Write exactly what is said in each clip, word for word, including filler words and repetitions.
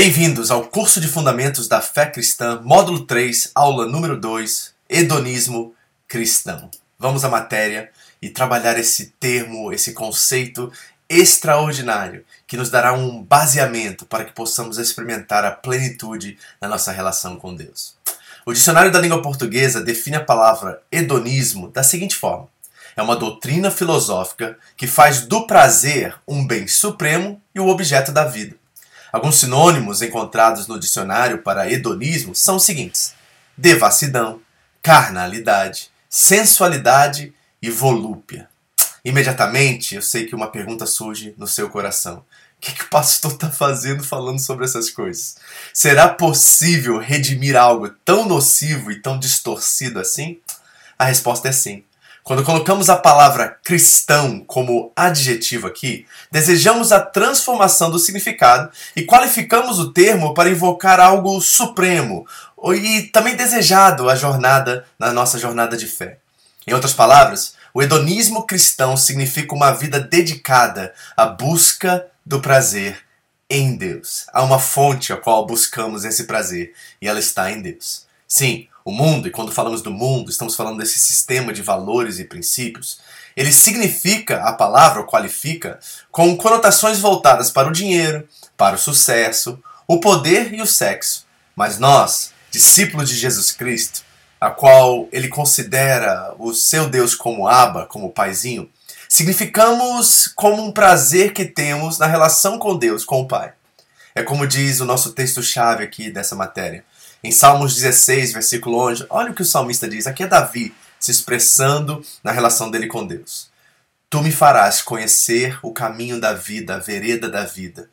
Bem-vindos ao curso de Fundamentos da Fé Cristã, módulo três, aula número dois, Hedonismo Cristão. Vamos à matéria e trabalhar esse termo, esse conceito extraordinário que nos dará um baseamento para que possamos experimentar a plenitude na nossa relação com Deus. O Dicionário da Língua Portuguesa define a palavra hedonismo da seguinte forma: é uma doutrina filosófica que faz do prazer um bem supremo e o objeto da vida. Alguns sinônimos encontrados no dicionário para hedonismo são os seguintes: devassidão, carnalidade, sensualidade e volúpia. Imediatamente eu sei que uma pergunta surge no seu coração. O que, que o pastor está fazendo falando sobre essas coisas? Será possível redimir algo tão nocivo e tão distorcido assim? A resposta é sim. Quando colocamos a palavra cristão como adjetivo aqui, desejamos a transformação do significado e qualificamos o termo para invocar algo supremo e também desejado a jornada, na nossa jornada de fé. Em outras palavras, o hedonismo cristão significa uma vida dedicada à busca do prazer em Deus. Há uma fonte a qual buscamos esse prazer e ela está em Deus. Sim, o mundo, e quando falamos do mundo, estamos falando desse sistema de valores e princípios, ele significa, a palavra o qualifica, com conotações voltadas para o dinheiro, para o sucesso, o poder e o sexo. Mas nós, discípulos de Jesus Cristo, a qual ele considera o seu Deus como Abba, como paizinho, significamos como um prazer que temos na relação com Deus, com o Pai. É como diz o nosso texto-chave aqui dessa matéria. Em Salmos dezesseis, versículo onze, olha o que o salmista diz. Aqui é Davi se expressando na relação dele com Deus. Tu me farás conhecer o caminho da vida, a vereda da vida,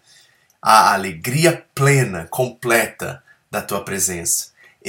a alegria plena, completa da tua presença,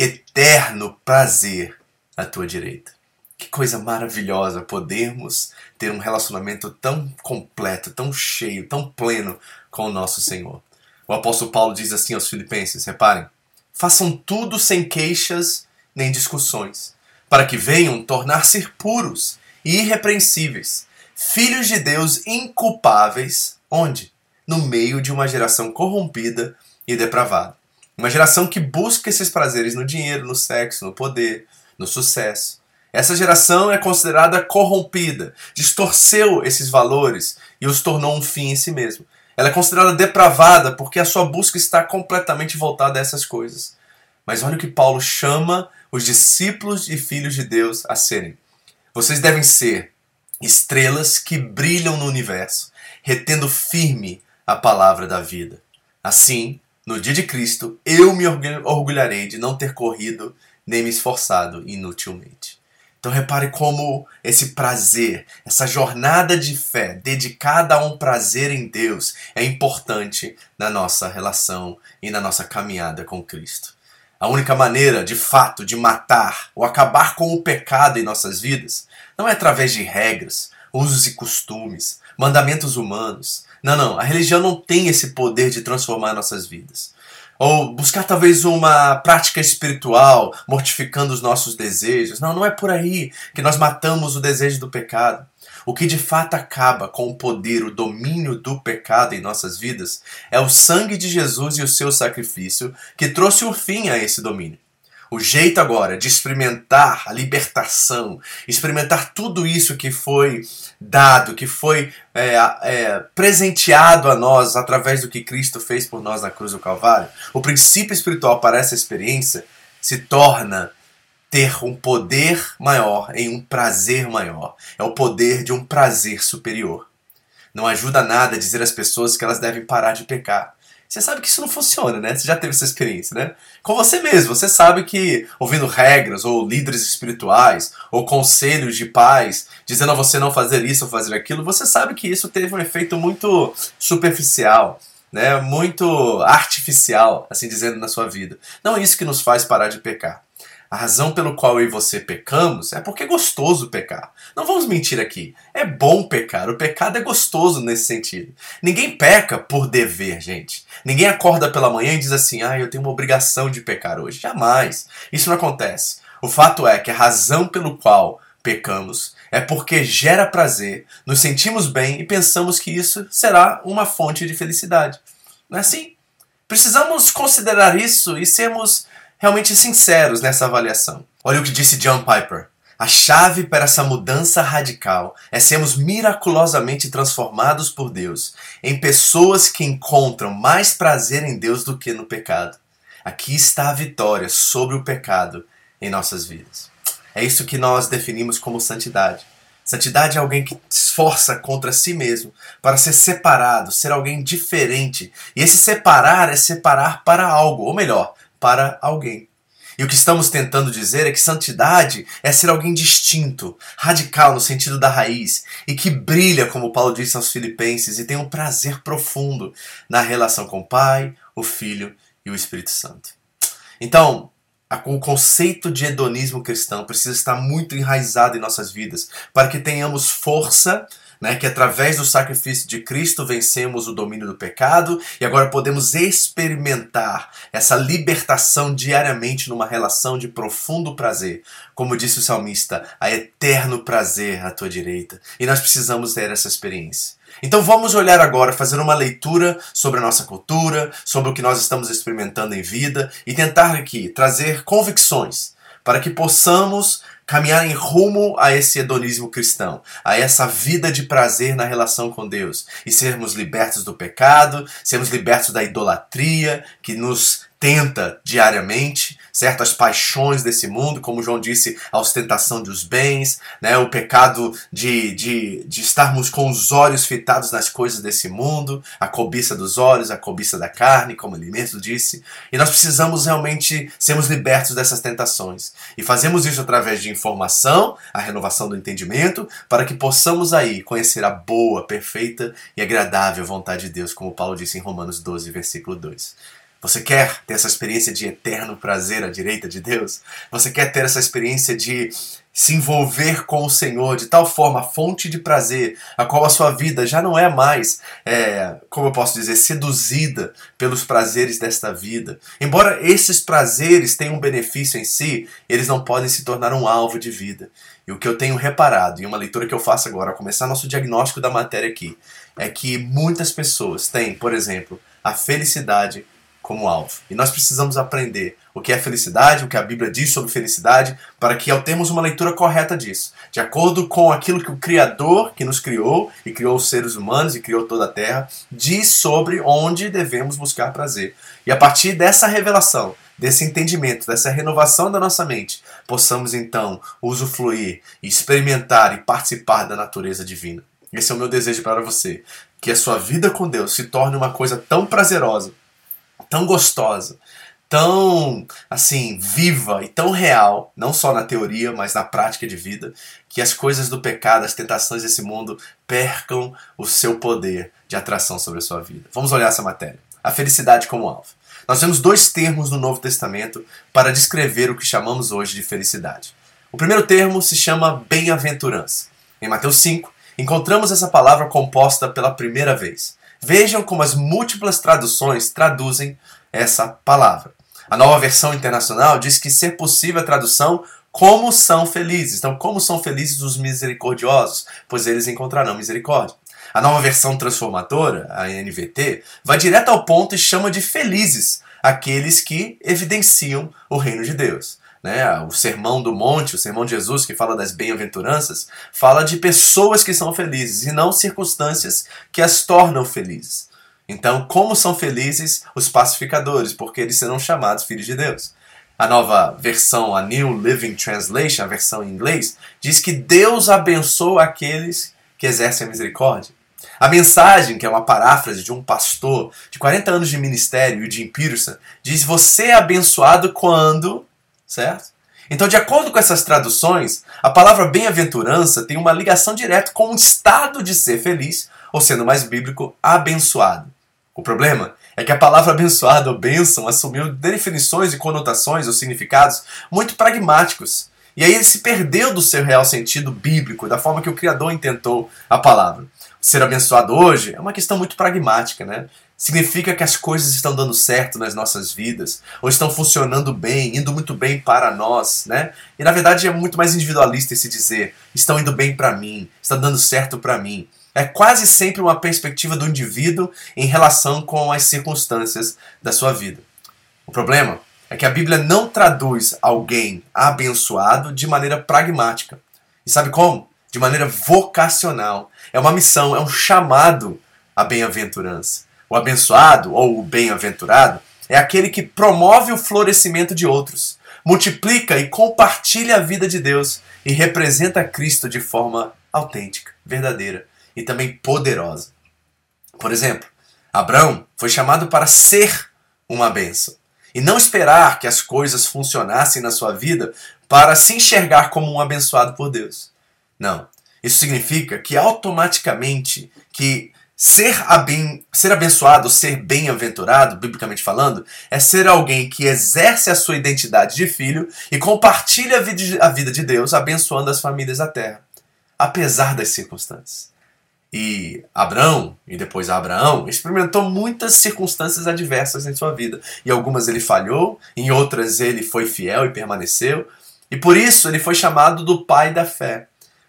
eterno prazer à tua direita. Que coisa maravilhosa podermos ter um relacionamento tão completo, tão cheio, tão pleno com o nosso Senhor. O apóstolo Paulo diz assim aos Filipenses, reparem: façam tudo sem queixas nem discussões, para que venham tornar-se puros e irrepreensíveis, filhos de Deus inculpáveis, onde? No meio de uma geração corrompida e depravada. Uma geração que busca esses prazeres no dinheiro, no sexo, no poder, no sucesso. Essa geração é considerada corrompida, distorceu esses valores e os tornou um fim em si mesmo. Ela é considerada depravada porque a sua busca está completamente voltada a essas coisas. Mas olha o que Paulo chama os discípulos e filhos de Deus a serem. Vocês devem ser estrelas que brilham no universo, retendo firme a palavra da vida. Assim, no dia de Cristo, eu me orgulharei de não ter corrido nem me esforçado inutilmente. Então repare como esse prazer, essa jornada de fé dedicada a um prazer em Deus é importante na nossa relação e na nossa caminhada com Cristo. A única maneira, de fato, de matar ou acabar com o pecado em nossas vidas não é através de regras, usos e costumes, mandamentos humanos. Não, não, a religião não tem esse poder de transformar nossas vidas. Ou buscar talvez uma prática espiritual, mortificando os nossos desejos. Não, não é por aí que nós matamos o desejo do pecado. O que de fato acaba com o poder, o domínio do pecado em nossas vidas é o sangue de Jesus e o seu sacrifício que trouxe um fim a esse domínio. O jeito agora de experimentar a libertação, experimentar tudo isso que foi dado, que foi é, é, presenteado a nós através do que Cristo fez por nós na cruz do Calvário, o princípio espiritual para essa experiência se torna ter um poder maior em um prazer maior. É o poder de um prazer superior. Não ajuda nada dizer às pessoas que elas devem parar de pecar. Você sabe que isso não funciona, né? Você já teve essa experiência, né? Com você mesmo, você sabe que ouvindo regras, ou líderes espirituais, ou conselhos de pais, dizendo a você não fazer isso ou fazer aquilo, você sabe que isso teve um efeito muito superficial, né? Muito artificial, assim dizendo, na sua vida. Não é isso que nos faz parar de pecar. A razão pelo qual eu e você pecamos é porque é gostoso pecar. Não vamos mentir aqui. É bom pecar. O pecado é gostoso nesse sentido. Ninguém peca por dever, gente. Ninguém acorda pela manhã e diz assim: ah, eu tenho uma obrigação de pecar hoje. Jamais. Isso não acontece. O fato é que a razão pelo qual pecamos é porque gera prazer, nos sentimos bem e pensamos que isso será uma fonte de felicidade. Não é assim? Precisamos considerar isso e sermos realmente sinceros nessa avaliação. Olha o que disse John Piper. A chave para essa mudança radical é sermos miraculosamente transformados por Deus em pessoas que encontram mais prazer em Deus do que no pecado. Aqui está a vitória sobre o pecado em nossas vidas. É isso que nós definimos como santidade. Santidade é alguém que se esforça contra si mesmo para ser separado, ser alguém diferente. E esse separar é separar para algo, ou melhor, para alguém. E o que estamos tentando dizer é que santidade é ser alguém distinto, radical no sentido da raiz, e que brilha, como Paulo disse aos Filipenses, e tem um prazer profundo na relação com o Pai, o Filho e o Espírito Santo. Então, o conceito de hedonismo cristão precisa estar muito enraizado em nossas vidas, para que tenhamos força, né, que através do sacrifício de Cristo vencemos o domínio do pecado e agora podemos experimentar essa libertação diariamente numa relação de profundo prazer. Como disse o salmista, há eterno prazer à tua direita. E nós precisamos ter essa experiência. Então vamos olhar agora, fazer uma leitura sobre a nossa cultura, sobre o que nós estamos experimentando em vida e tentar aqui trazer convicções para que possamos caminhar em rumo a esse hedonismo cristão, a essa vida de prazer na relação com Deus e sermos libertos do pecado, sermos libertos da idolatria que nos tenta diariamente, certas paixões desse mundo, como João disse, a ostentação dos bens, né, o pecado de, de, de estarmos com os olhos fitados nas coisas desse mundo, a cobiça dos olhos, a cobiça da carne, como ele mesmo disse. E nós precisamos realmente sermos libertos dessas tentações. E fazemos isso através de informação, a renovação do entendimento, para que possamos aí conhecer a boa, perfeita e agradável vontade de Deus, como Paulo disse em Romanos doze, versículo dois. Você quer ter essa experiência de eterno prazer à direita de Deus? Você quer ter essa experiência de se envolver com o Senhor de tal forma, a fonte de prazer, a qual a sua vida já não é mais, é, como eu posso dizer, seduzida pelos prazeres desta vida. Embora esses prazeres tenham um benefício em si, eles não podem se tornar um alvo de vida. E o que eu tenho reparado, e uma leitura que eu faço agora, ao começar nosso diagnóstico da matéria aqui, é que muitas pessoas têm, por exemplo, a felicidade como alvo. E nós precisamos aprender o que é felicidade, o que a Bíblia diz sobre felicidade, para que ao termos uma leitura correta disso, de acordo com aquilo que o Criador, que nos criou, e criou os seres humanos, e criou toda a Terra, diz sobre onde devemos buscar prazer. E a partir dessa revelação, desse entendimento, dessa renovação da nossa mente, possamos então usufruir, experimentar e participar da natureza divina. Esse é o meu desejo para você, que a sua vida com Deus se torne uma coisa tão prazerosa, tão gostosa, tão, assim, viva e tão real, não só na teoria, mas na prática de vida, que as coisas do pecado, as tentações desse mundo percam o seu poder de atração sobre a sua vida. Vamos olhar essa matéria. A felicidade como alvo. Nós temos dois termos no Novo Testamento para descrever o que chamamos hoje de felicidade. O primeiro termo se chama bem-aventurança. Em Mateus cinco, encontramos essa palavra composta pela primeira vez. Vejam como as múltiplas traduções traduzem essa palavra. A Nova Versão Internacional diz que ser possível a tradução como são felizes. Então, como são felizes os misericordiosos, pois eles encontrarão misericórdia. A Nova Versão Transformadora, a N V T, vai direto ao ponto e chama de felizes aqueles que evidenciam o reino de Deus. Né? O Sermão do Monte, o Sermão de Jesus, que fala das bem-aventuranças, fala de pessoas que são felizes e não circunstâncias que as tornam felizes. Então, como são felizes os pacificadores? Porque eles serão chamados filhos de Deus. A nova versão, a New Living Translation, a versão em inglês, diz que Deus abençoa aqueles que exercem a misericórdia. A mensagem, que é uma paráfrase de um pastor de quarenta anos de ministério, Eugene Peterson, diz: você é abençoado quando... Certo? Então, de acordo com essas traduções, a palavra bem-aventurança tem uma ligação direta com o estado de ser feliz, ou sendo mais bíblico, abençoado. O problema é que a palavra abençoado ou bênção assumiu definições e conotações ou significados muito pragmáticos. E aí ele se perdeu do seu real sentido bíblico, da forma que o Criador intentou a palavra. Ser abençoado hoje é uma questão muito pragmática, né? Significa que as coisas estão dando certo nas nossas vidas, ou estão funcionando bem, indo muito bem para nós, né? E na verdade é muito mais individualista esse dizer, estão indo bem para mim, está dando certo para mim. É quase sempre uma perspectiva do indivíduo em relação com as circunstâncias da sua vida. O problema é que a Bíblia não traduz alguém abençoado de maneira pragmática. E sabe como? De maneira vocacional. É uma missão, é um chamado à bem-aventurança. O abençoado, ou o bem-aventurado, é aquele que promove o florescimento de outros, multiplica e compartilha a vida de Deus e representa Cristo de forma autêntica, verdadeira e também poderosa. Por exemplo, Abraão foi chamado para ser uma bênção e não esperar que as coisas funcionassem na sua vida para se enxergar como um abençoado por Deus. Não. Isso significa que automaticamente que ser, aben... ser abençoado, ser bem-aventurado, biblicamente falando, é ser alguém que exerce a sua identidade de filho e compartilha a vida de Deus, abençoando as famílias da terra, apesar das circunstâncias. E Abraão, e depois Abraão, experimentou muitas circunstâncias adversas em sua vida. Em algumas ele falhou, em outras ele foi fiel e permaneceu, e por isso ele foi chamado do pai da fé.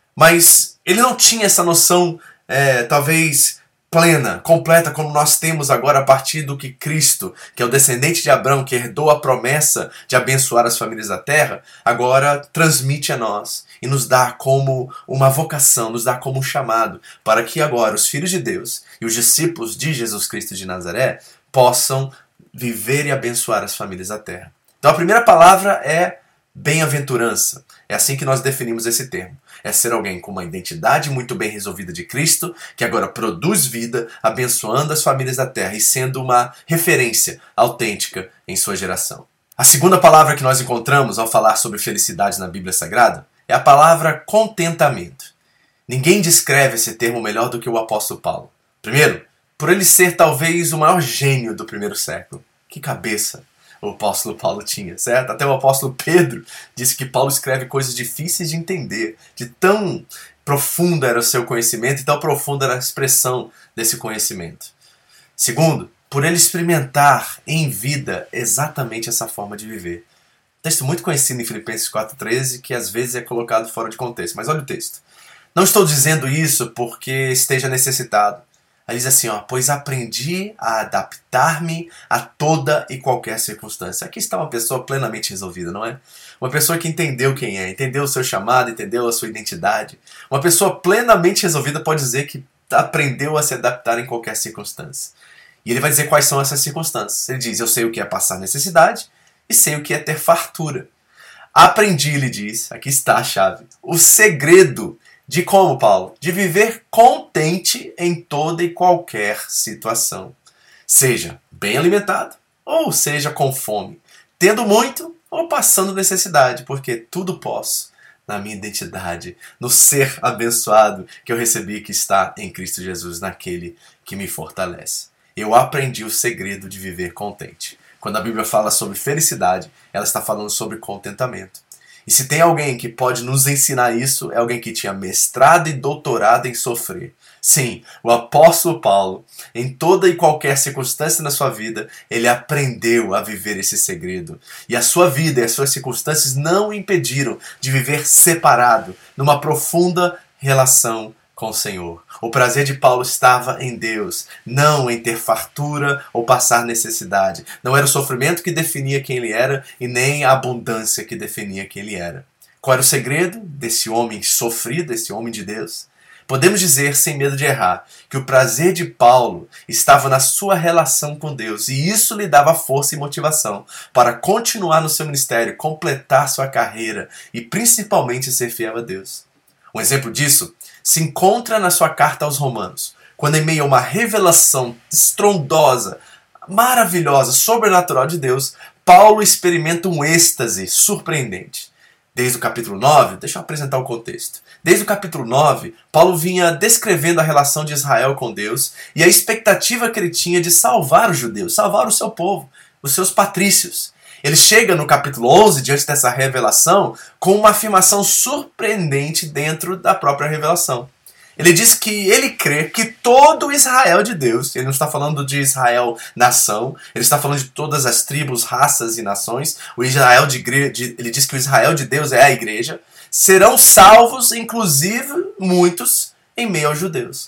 Mas ele não tinha essa noção, é, talvez, plena, completa, como nós temos agora a partir do que Cristo, que é o descendente de Abraão, que herdou a promessa de abençoar as famílias da terra, agora transmite a nós e nos dá como uma vocação, nos dá como um chamado, para que agora os filhos de Deus e os discípulos de Jesus Cristo de Nazaré possam viver e abençoar as famílias da terra. Então a primeira palavra é bem-aventurança. É assim que nós definimos esse termo. É ser alguém com uma identidade muito bem resolvida de Cristo, que agora produz vida, abençoando as famílias da terra e sendo uma referência autêntica em sua geração. A segunda palavra que nós encontramos ao falar sobre felicidade na Bíblia Sagrada é a palavra contentamento. Ninguém descreve esse termo melhor do que o apóstolo Paulo. Primeiro, por ele ser talvez o maior gênio do primeiro século. Que cabeça o apóstolo Paulo tinha, certo? Até o apóstolo Pedro disse que Paulo escreve coisas difíceis de entender, de tão profundo era o seu conhecimento e tão profunda era a expressão desse conhecimento. Segundo, por ele experimentar em vida exatamente essa forma de viver. Texto muito conhecido em Filipenses quatro treze, que às vezes é colocado fora de contexto. Mas olha o texto. Não estou dizendo isso porque esteja necessitado. Aí diz assim, ó, pois aprendi a adaptar-me a toda e qualquer circunstância. Aqui está uma pessoa plenamente resolvida, não é? Uma pessoa que entendeu quem é, entendeu o seu chamado, entendeu a sua identidade. Uma pessoa plenamente resolvida pode dizer que aprendeu a se adaptar em qualquer circunstância. E ele vai dizer quais são essas circunstâncias. Ele diz, eu sei o que é passar necessidade e sei o que é ter fartura. Aprendi, ele diz, aqui está a chave, o segredo de como, Paulo? De viver contente em toda e qualquer situação. Seja bem alimentado ou seja com fome. Tendo muito ou passando necessidade, porque tudo posso na minha identidade, no ser abençoado que eu recebi que está em Cristo Jesus, naquele que me fortalece. Eu aprendi o segredo de viver contente. Quando a Bíblia fala sobre felicidade, ela está falando sobre contentamento. E se tem alguém que pode nos ensinar isso, é alguém que tinha mestrado e doutorado em sofrer. Sim, o apóstolo Paulo, em toda e qualquer circunstância na sua vida, ele aprendeu a viver esse segredo. E a sua vida e as suas circunstâncias não o impediram de viver separado, numa profunda relação com o Senhor. O prazer de Paulo estava em Deus, não em ter fartura ou passar necessidade. Não era o sofrimento que definia quem ele era e nem a abundância que definia quem ele era. Qual era o segredo desse homem sofrido, desse homem de Deus? Podemos dizer, sem medo de errar, que o prazer de Paulo estava na sua relação com Deus e isso lhe dava força e motivação para continuar no seu ministério, completar sua carreira e principalmente ser fiel a Deus. Um exemplo disso se encontra na sua carta aos Romanos, quando em meio a uma revelação estrondosa, maravilhosa, sobrenatural de Deus, Paulo experimenta um êxtase surpreendente. Desde o capítulo nove, deixa eu apresentar o contexto. Desde o capítulo nove, Paulo vinha descrevendo a relação de Israel com Deus e a expectativa que ele tinha de salvar os judeus, salvar o seu povo, os seus patrícios. Ele chega no capítulo onze, diante dessa revelação, com uma afirmação surpreendente dentro da própria revelação. Ele diz que ele crê que todo Israel de Deus, ele não está falando de Israel nação, ele está falando de todas as tribos, raças e nações, o Israel de, de, ele diz que o Israel de Deus é a igreja, serão salvos, inclusive muitos, em meio aos judeus.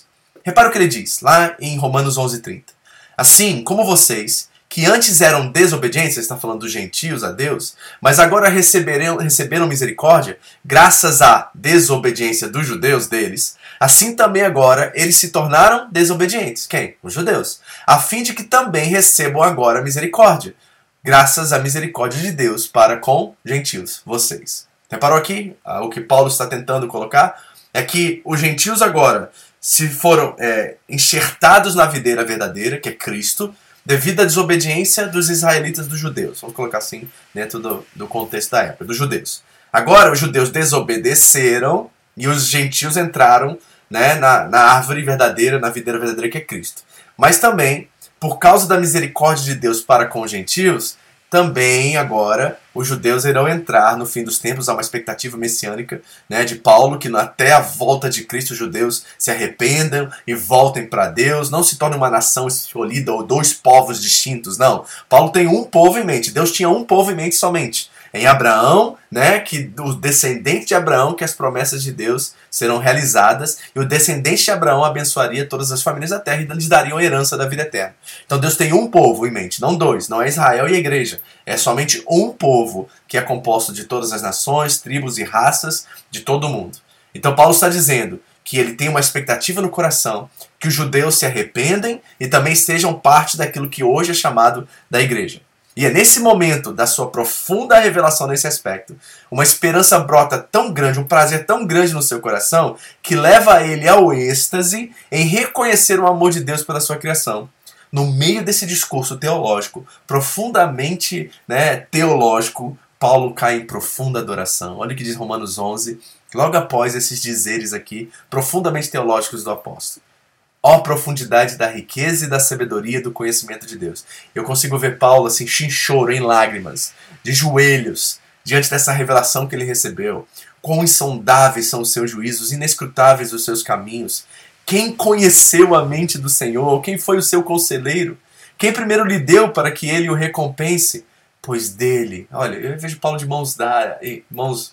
Repara o que ele diz, lá em Romanos onze, trinta. Assim como vocês, que antes eram desobedientes, ele está falando dos gentios a Deus, mas agora receberam, receberam misericórdia, graças à desobediência dos judeus deles, assim também agora eles se tornaram desobedientes. Quem? Os judeus. A fim de que também recebam agora misericórdia, graças à misericórdia de Deus para com gentios, vocês. Reparou aqui? O que Paulo está tentando colocar é que os gentios agora se foram é, enxertados na videira verdadeira, que é Cristo, devido à desobediência dos israelitas dos judeus. Vamos colocar assim dentro do, do contexto da época, dos judeus. Agora os judeus desobedeceram e os gentios entraram, né, na, na árvore verdadeira, na videira verdadeira que é Cristo. Mas também, por causa da misericórdia de Deus para com os gentios, também agora os judeus irão entrar no fim dos tempos. Há uma expectativa messiânica, né, de Paulo, que até a volta de Cristo os judeus se arrependam e voltem para Deus, não se torne uma nação escolhida ou dois povos distintos, não. Paulo tem um povo em mente, Deus tinha um povo em mente somente. Em Abraão, né, que o descendente de Abraão, que as promessas de Deus serão realizadas, e o descendente de Abraão abençoaria todas as famílias da terra e lhes dariam a herança da vida eterna. Então Deus tem um povo em mente, não dois, não é Israel e a igreja. É somente um povo que é composto de todas as nações, tribos e raças de todo o mundo. Então Paulo está dizendo que ele tem uma expectativa no coração, que os judeus se arrependem e também sejam parte daquilo que hoje é chamado da igreja. E é nesse momento da sua profunda revelação nesse aspecto, uma esperança brota tão grande, um prazer tão grande no seu coração, que leva ele ao êxtase em reconhecer o amor de Deus pela sua criação. No meio desse discurso teológico, profundamente, né, teológico, Paulo cai em profunda adoração. Olha o que diz Romanos onze, logo após esses dizeres aqui, profundamente teológicos do apóstolo. Ó profundidade da riqueza e da sabedoria do conhecimento de Deus. Eu consigo ver Paulo assim, chinchoro, em lágrimas, de joelhos, diante dessa revelação que ele recebeu. Quão insondáveis são os seus juízos, inescrutáveis os seus caminhos. Quem conheceu a mente do Senhor? Quem foi o seu conselheiro? Quem primeiro lhe deu para que ele o recompense? Pois dele, olha, eu vejo Paulo de mãos, da, mãos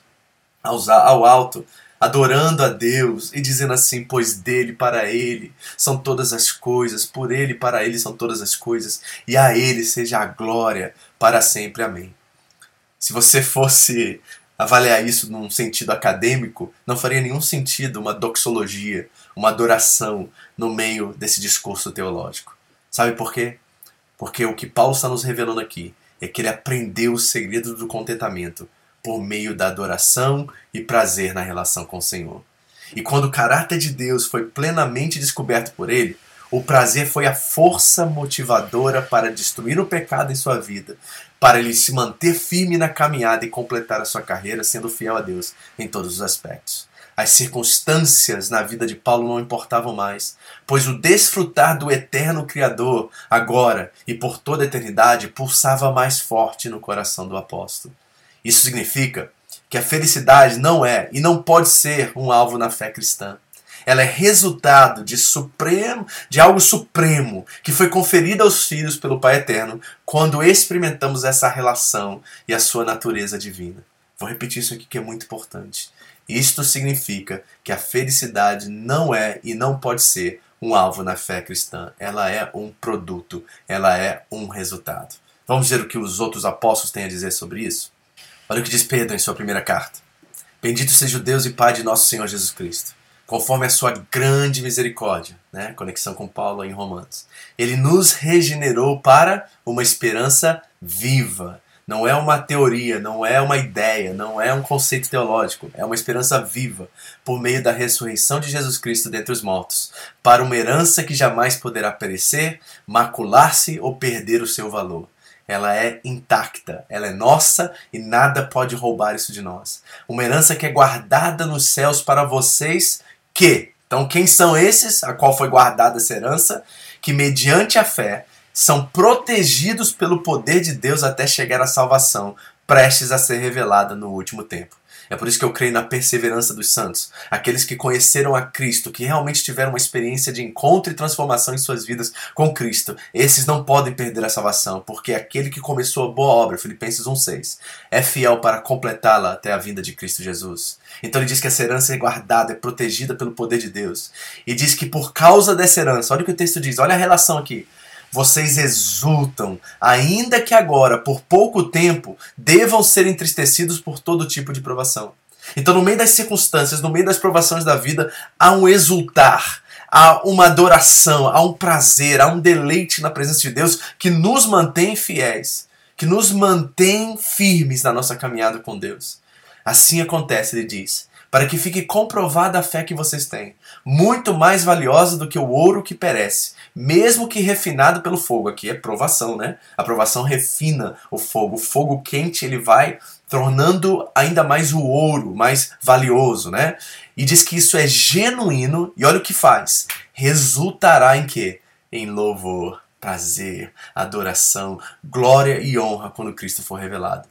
ao alto, adorando a Deus e dizendo assim, pois dele, para ele, são todas as coisas, por ele, para ele são todas as coisas, e a ele seja a glória para sempre. Amém. Se você fosse avaliar isso num sentido acadêmico, não faria nenhum sentido uma doxologia, uma adoração no meio desse discurso teológico. Sabe por quê? Porque o que Paulo está nos revelando aqui é que ele aprendeu o segredo do contentamento por meio da adoração e prazer na relação com o Senhor. E quando o caráter de Deus foi plenamente descoberto por ele, o prazer foi a força motivadora para destruir o pecado em sua vida, para ele se manter firme na caminhada e completar a sua carreira sendo fiel a Deus em todos os aspectos. As circunstâncias na vida de Paulo não importavam mais, pois o desfrutar do eterno Criador, agora e por toda a eternidade, pulsava mais forte no coração do apóstolo. Isso significa que a felicidade não é e não pode ser um alvo na fé cristã. Ela é resultado de, supremo, de algo supremo que foi conferido aos filhos pelo Pai Eterno quando experimentamos essa relação e a sua natureza divina. Vou repetir isso aqui que é muito importante. Isto significa que a felicidade não é e não pode ser um alvo na fé cristã. Ela é um produto, ela é um resultado. Vamos ver o que os outros apóstolos têm a dizer sobre isso? Olha o que diz Pedro em sua primeira carta. Bendito seja o Deus e Pai de nosso Senhor Jesus Cristo, conforme a sua grande misericórdia, né? Conexão com Paulo em Romanos. Ele nos regenerou para uma esperança viva. Não é uma teoria, não é uma ideia, não é um conceito teológico. É uma esperança viva, por meio da ressurreição de Jesus Cristo dentre os mortos, para uma herança que jamais poderá perecer, macular-se ou perder o seu valor. Ela é intacta, ela é nossa e nada pode roubar isso de nós. Uma herança que é guardada nos céus para vocês que... Então quem são esses a qual foi guardada essa herança? Que mediante a fé são protegidos pelo poder de Deus até chegar à salvação, prestes a ser revelada no último tempo. É por isso que eu creio na perseverança dos santos. Aqueles que conheceram a Cristo, que realmente tiveram uma experiência de encontro e transformação em suas vidas com Cristo. Esses não podem perder a salvação, porque aquele que começou a boa obra, Filipenses um seis, é fiel para completá-la até a vinda de Cristo Jesus. Então ele diz que essa herança é guardada, é protegida pelo poder de Deus. E diz que por causa dessa herança, olha o que o texto diz, olha a relação aqui. Vocês exultam, ainda que agora, por pouco tempo, devam ser entristecidos por todo tipo de provação. Então, no meio das circunstâncias, no meio das provações da vida, há um exultar, há uma adoração, há um prazer, há um deleite na presença de Deus que nos mantém fiéis, que nos mantém firmes na nossa caminhada com Deus. Assim acontece, ele diz, para que fique comprovada a fé que vocês têm, muito mais valiosa do que o ouro que perece, mesmo que refinado pelo fogo. Aqui é provação, né? A provação refina o fogo. O fogo quente, ele vai tornando ainda mais o ouro, mais valioso, né? E diz que isso é genuíno, e olha o que faz. Resultará em quê? Em louvor, prazer, adoração, glória e honra quando Cristo for revelado.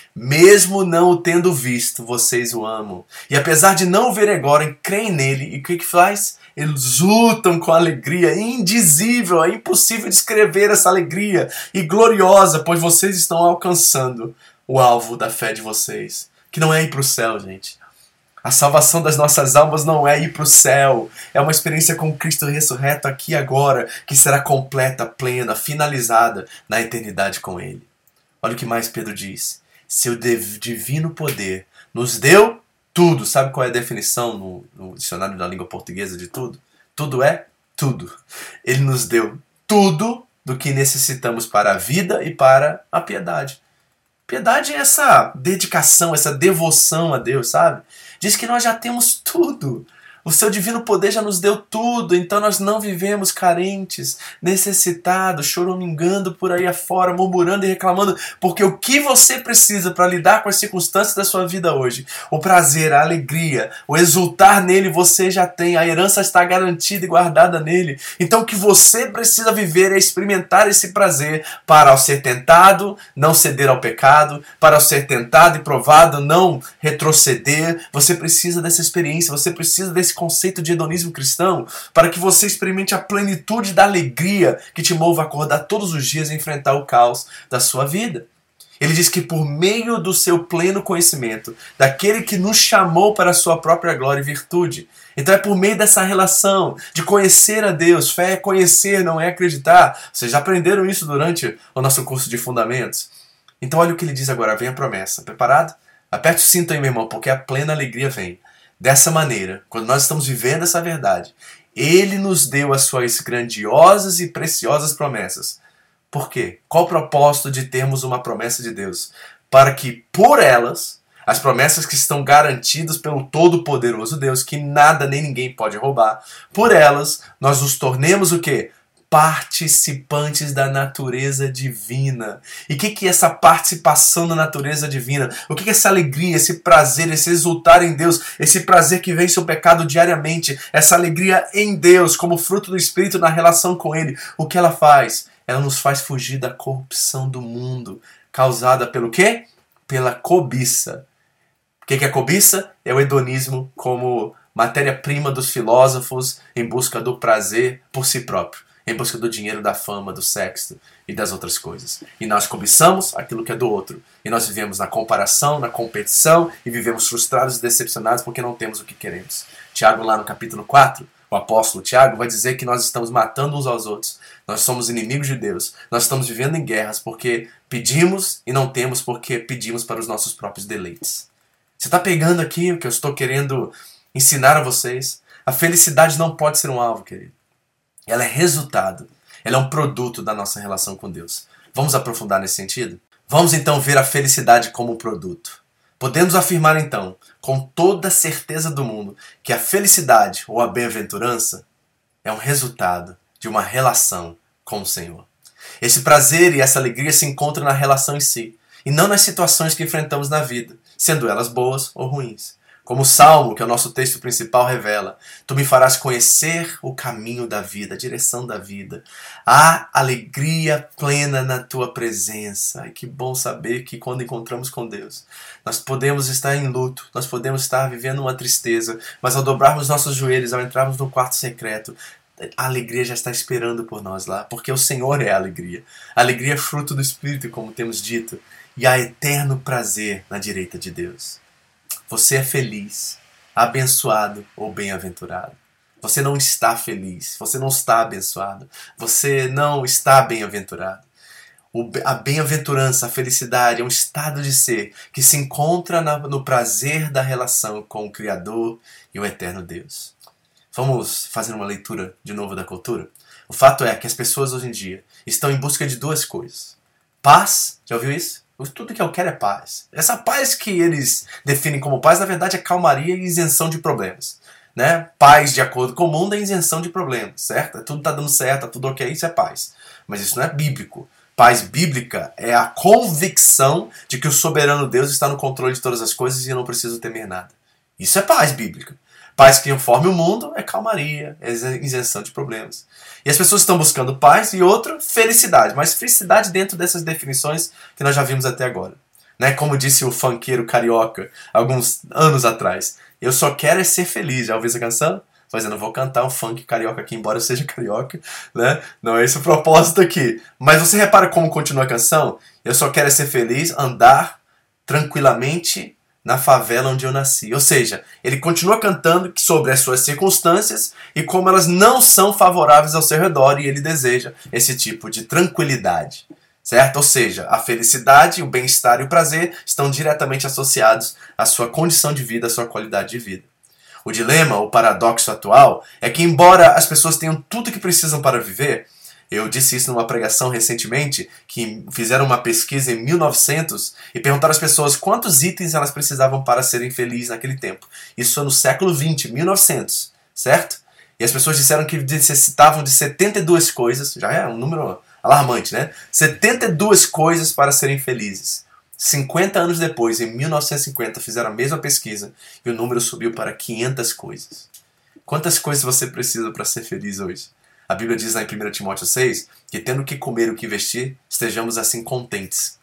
Mesmo não o tendo visto, vocês o amam. E apesar de não o ver agora, creem nele. E o que que faz? Exultam com alegria indizível. É impossível descrever essa alegria. E gloriosa, pois vocês estão alcançando o alvo da fé de vocês. Que não é ir para o céu, gente. A salvação das nossas almas não é ir para o céu. É uma experiência com Cristo ressurreto aqui e agora, que será completa, plena, finalizada na eternidade com Ele. Olha o que mais Pedro diz. Seu divino poder nos deu tudo. Sabe qual é a definição no, no dicionário da língua portuguesa de tudo? Tudo é tudo. Ele nos deu tudo do que necessitamos para a vida e para a piedade. Piedade é essa dedicação, essa devoção a Deus, sabe? Diz que nós já temos tudo. O seu divino poder já nos deu tudo, então nós não vivemos carentes, necessitados, choramingando por aí afora, murmurando e reclamando, porque o que você precisa para lidar com as circunstâncias da sua vida hoje, o prazer, a alegria, o exultar nele, você já tem, a herança está garantida e guardada nele. Então o que você precisa viver é experimentar esse prazer para, ao ser tentado, não ceder ao pecado, para, ao ser tentado e provado, não retroceder. Você precisa dessa experiência, você precisa desse conceito de hedonismo cristão para que você experimente a plenitude da alegria que te mova a acordar todos os dias e enfrentar o caos da sua vida. Ele diz que por meio do seu pleno conhecimento, daquele que nos chamou para a sua própria glória e virtude. Então é por meio dessa relação de conhecer a Deus. Fé é conhecer, não é acreditar. Vocês já aprenderam isso durante o nosso curso de fundamentos. Então olha o que ele diz agora, vem a promessa. Preparado? Aperte o cinto aí, meu irmão, porque a plena alegria vem. Dessa maneira, quando nós estamos vivendo essa verdade, Ele nos deu as suas grandiosas e preciosas promessas. Por quê? Qual o propósito de termos uma promessa de Deus? Para que por elas, as promessas que estão garantidas pelo Todo-Poderoso Deus, que nada nem ninguém pode roubar, por elas nós nos tornemos o quê? Participantes da natureza divina. E o que, que é essa participação da natureza divina? O que, que é essa alegria, esse prazer, esse exultar em Deus, esse prazer que vence o pecado diariamente, essa alegria em Deus, como fruto do Espírito na relação com Ele? O que ela faz? Ela nos faz fugir da corrupção do mundo, causada pelo quê? Pela cobiça. O que, que é cobiça? É o hedonismo como matéria-prima dos filósofos em busca do prazer por si próprio. Em busca do dinheiro, da fama, do sexo e das outras coisas. E nós cobiçamos aquilo que é do outro. E nós vivemos na comparação, na competição, e vivemos frustrados e decepcionados porque não temos o que queremos. Tiago, lá no capítulo quatro, o apóstolo Tiago vai dizer que nós estamos matando uns aos outros. Nós somos inimigos de Deus. Nós estamos vivendo em guerras porque pedimos e não temos porque pedimos para os nossos próprios deleites. Você está pegando aqui o que eu estou querendo ensinar a vocês? A felicidade não pode ser um alvo, querido. Ela é resultado, ela é um produto da nossa relação com Deus. Vamos aprofundar nesse sentido? Vamos então ver a felicidade como um produto. Podemos afirmar então, com toda a certeza do mundo, que a felicidade ou a bem-aventurança é um resultado de uma relação com o Senhor. Esse prazer e essa alegria se encontram na relação em si, e não nas situações que enfrentamos na vida, sendo elas boas ou ruins. Como o Salmo, que é o nosso texto principal, revela, tu me farás conhecer o caminho da vida, a direção da vida. Há alegria plena na tua presença. E que bom saber que quando encontramos com Deus, nós podemos estar em luto, nós podemos estar vivendo uma tristeza, mas ao dobrarmos nossos joelhos, ao entrarmos no quarto secreto, a alegria já está esperando por nós lá, porque o Senhor é a alegria. A alegria é fruto do Espírito, como temos dito, e há eterno prazer na direita de Deus. Você é feliz, abençoado ou bem-aventurado. Você não está feliz, você não está abençoado, você não está bem-aventurado. A bem-aventurança, a felicidade é um estado de ser que se encontra no prazer da relação com o Criador e o eterno Deus. Vamos fazer uma leitura de novo da cultura? O fato é que as pessoas hoje em dia estão em busca de duas coisas. Paz, já ouviu isso? Tudo que eu quero é paz. Essa paz que eles definem como paz, na verdade, é calmaria e isenção de problemas. Né? Paz, de acordo com o mundo, é isenção de problemas, certo? Tudo está dando certo, tá tudo ok, isso é paz. Mas isso não é bíblico. Paz bíblica é a convicção de que o soberano Deus está no controle de todas as coisas e eu não preciso temer nada. Isso é paz bíblica. Paz que informe o mundo é calmaria, é isenção de problemas. E as pessoas estão buscando paz e outra, felicidade. Mas felicidade dentro dessas definições que nós já vimos até agora. Né? Como disse o funkeiro carioca alguns anos atrás. Eu só quero é ser feliz. Já ouviu essa canção? Mas eu não vou cantar um funk carioca aqui, embora eu seja carioca. Né? Não é esse o propósito aqui. Mas você repara como continua a canção? Eu só quero é ser feliz, andar tranquilamente na favela onde eu nasci. Ou seja, ele continua cantando sobre as suas circunstâncias e como elas não são favoráveis ao seu redor e ele deseja esse tipo de tranquilidade. Certo? Ou seja, a felicidade, o bem-estar e o prazer estão diretamente associados à sua condição de vida, à sua qualidade de vida. O dilema, o paradoxo atual, é que embora as pessoas tenham tudo o que precisam para viver, eu disse isso numa pregação recentemente, que fizeram uma pesquisa em mil e novecentos e perguntaram às pessoas quantos itens elas precisavam para serem felizes naquele tempo. Isso no século vinte, mil e novecentos, certo? E as pessoas disseram que necessitavam de setenta e duas coisas, já é um número alarmante, né? setenta e duas coisas para serem felizes. cinquenta anos depois, em mil novecentos e cinquenta, fizeram a mesma pesquisa e o número subiu para quinhentas coisas. Quantas coisas você precisa para ser feliz hoje? A Bíblia diz lá em primeiro Timóteo seis que tendo o que comer e o que vestir, estejamos assim contentes.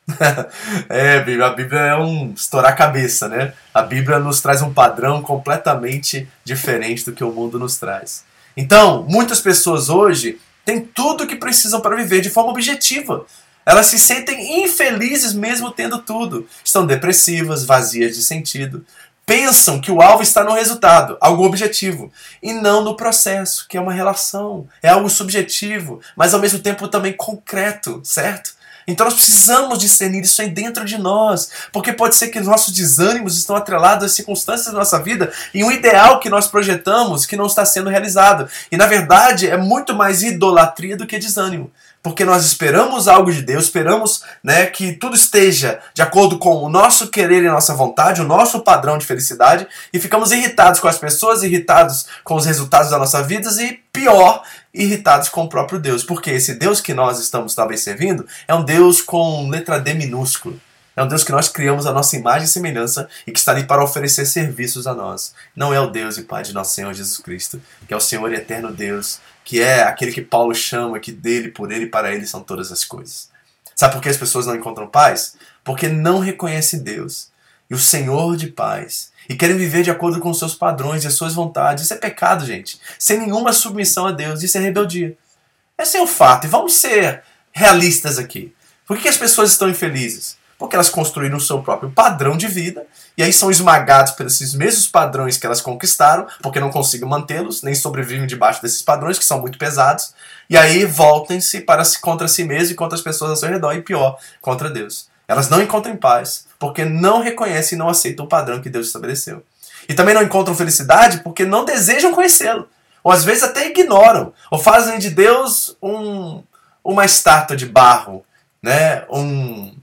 É, a Bíblia é um estourar a cabeça, né? A Bíblia nos traz um padrão completamente diferente do que o mundo nos traz. Então, muitas pessoas hoje têm tudo o que precisam para viver de forma objetiva. Elas se sentem infelizes mesmo tendo tudo. Estão depressivas, vazias de sentido. Pensam que o alvo está no resultado, algo objetivo, e não no processo, que é uma relação, é algo subjetivo, mas ao mesmo tempo também concreto, certo? Então nós precisamos discernir isso aí dentro de nós, porque pode ser que os nossos desânimos estão atrelados às circunstâncias da nossa vida e um ideal que nós projetamos que não está sendo realizado. E na verdade é muito mais idolatria do que desânimo. Porque nós esperamos algo de Deus, esperamos, né, que tudo esteja de acordo com o nosso querer e a nossa vontade, o nosso padrão de felicidade, e ficamos irritados com as pessoas, irritados com os resultados das nossas vidas e, pior, irritados com o próprio Deus. Porque esse Deus que nós estamos talvez servindo é um Deus com letra D minúsculo. É um Deus que nós criamos a nossa imagem e semelhança e que está ali para oferecer serviços a nós. Não é o Deus e Pai de nosso Senhor Jesus Cristo, que é o Senhor e eterno Deus, que é aquele que Paulo chama que dele, por ele e para ele são todas as coisas. Sabe por que as pessoas não encontram paz? Porque não reconhecem Deus e o Senhor de paz e querem viver de acordo com os seus padrões e as suas vontades. Isso é pecado, gente. Sem nenhuma submissão a Deus, isso é rebeldia. Esse é o fato. E vamos ser realistas aqui. Por que as pessoas estão infelizes? Porque elas construíram o seu próprio padrão de vida e aí são esmagados por esses mesmos padrões que elas conquistaram, porque não conseguem mantê-los, nem sobrevivem debaixo desses padrões que são muito pesados, e aí voltem-se para contra si mesmos e contra as pessoas ao seu redor, e pior, contra Deus. Elas não encontram paz porque não reconhecem e não aceitam o padrão que Deus estabeleceu. E também não encontram felicidade porque não desejam conhecê-lo, ou às vezes até ignoram, ou fazem de Deus um, uma estátua de barro, né? um...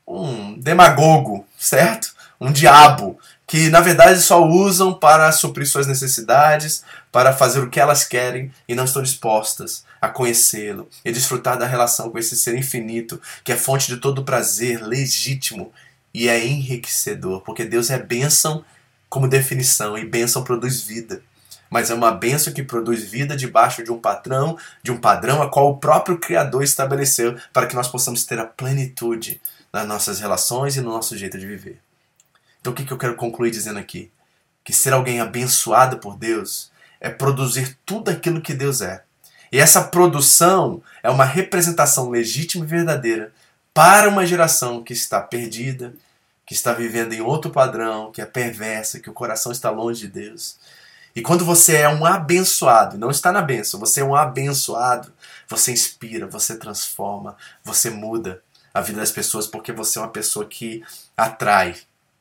um demagogo, certo? Um diabo, que na verdade só usam para suprir suas necessidades, para fazer o que elas querem e não estão dispostas a conhecê-lo e desfrutar da relação com esse ser infinito, que é fonte de todo prazer legítimo e é enriquecedor, porque Deus é bênção como definição, e bênção produz vida. Mas é uma bênção que produz vida debaixo de um padrão, de um padrão a qual o próprio Criador estabeleceu para que nós possamos ter a plenitude nas nossas relações e no nosso jeito de viver. Então o que eu quero concluir dizendo aqui? Que ser alguém abençoado por Deus é produzir tudo aquilo que Deus é. E essa produção é uma representação legítima e verdadeira para uma geração que está perdida, que está vivendo em outro padrão, que é perversa, que o coração está longe de Deus. E quando você é um abençoado, não está na bênção, você é um abençoado, você inspira, você transforma, você muda a vida das pessoas, porque você é uma pessoa que atrai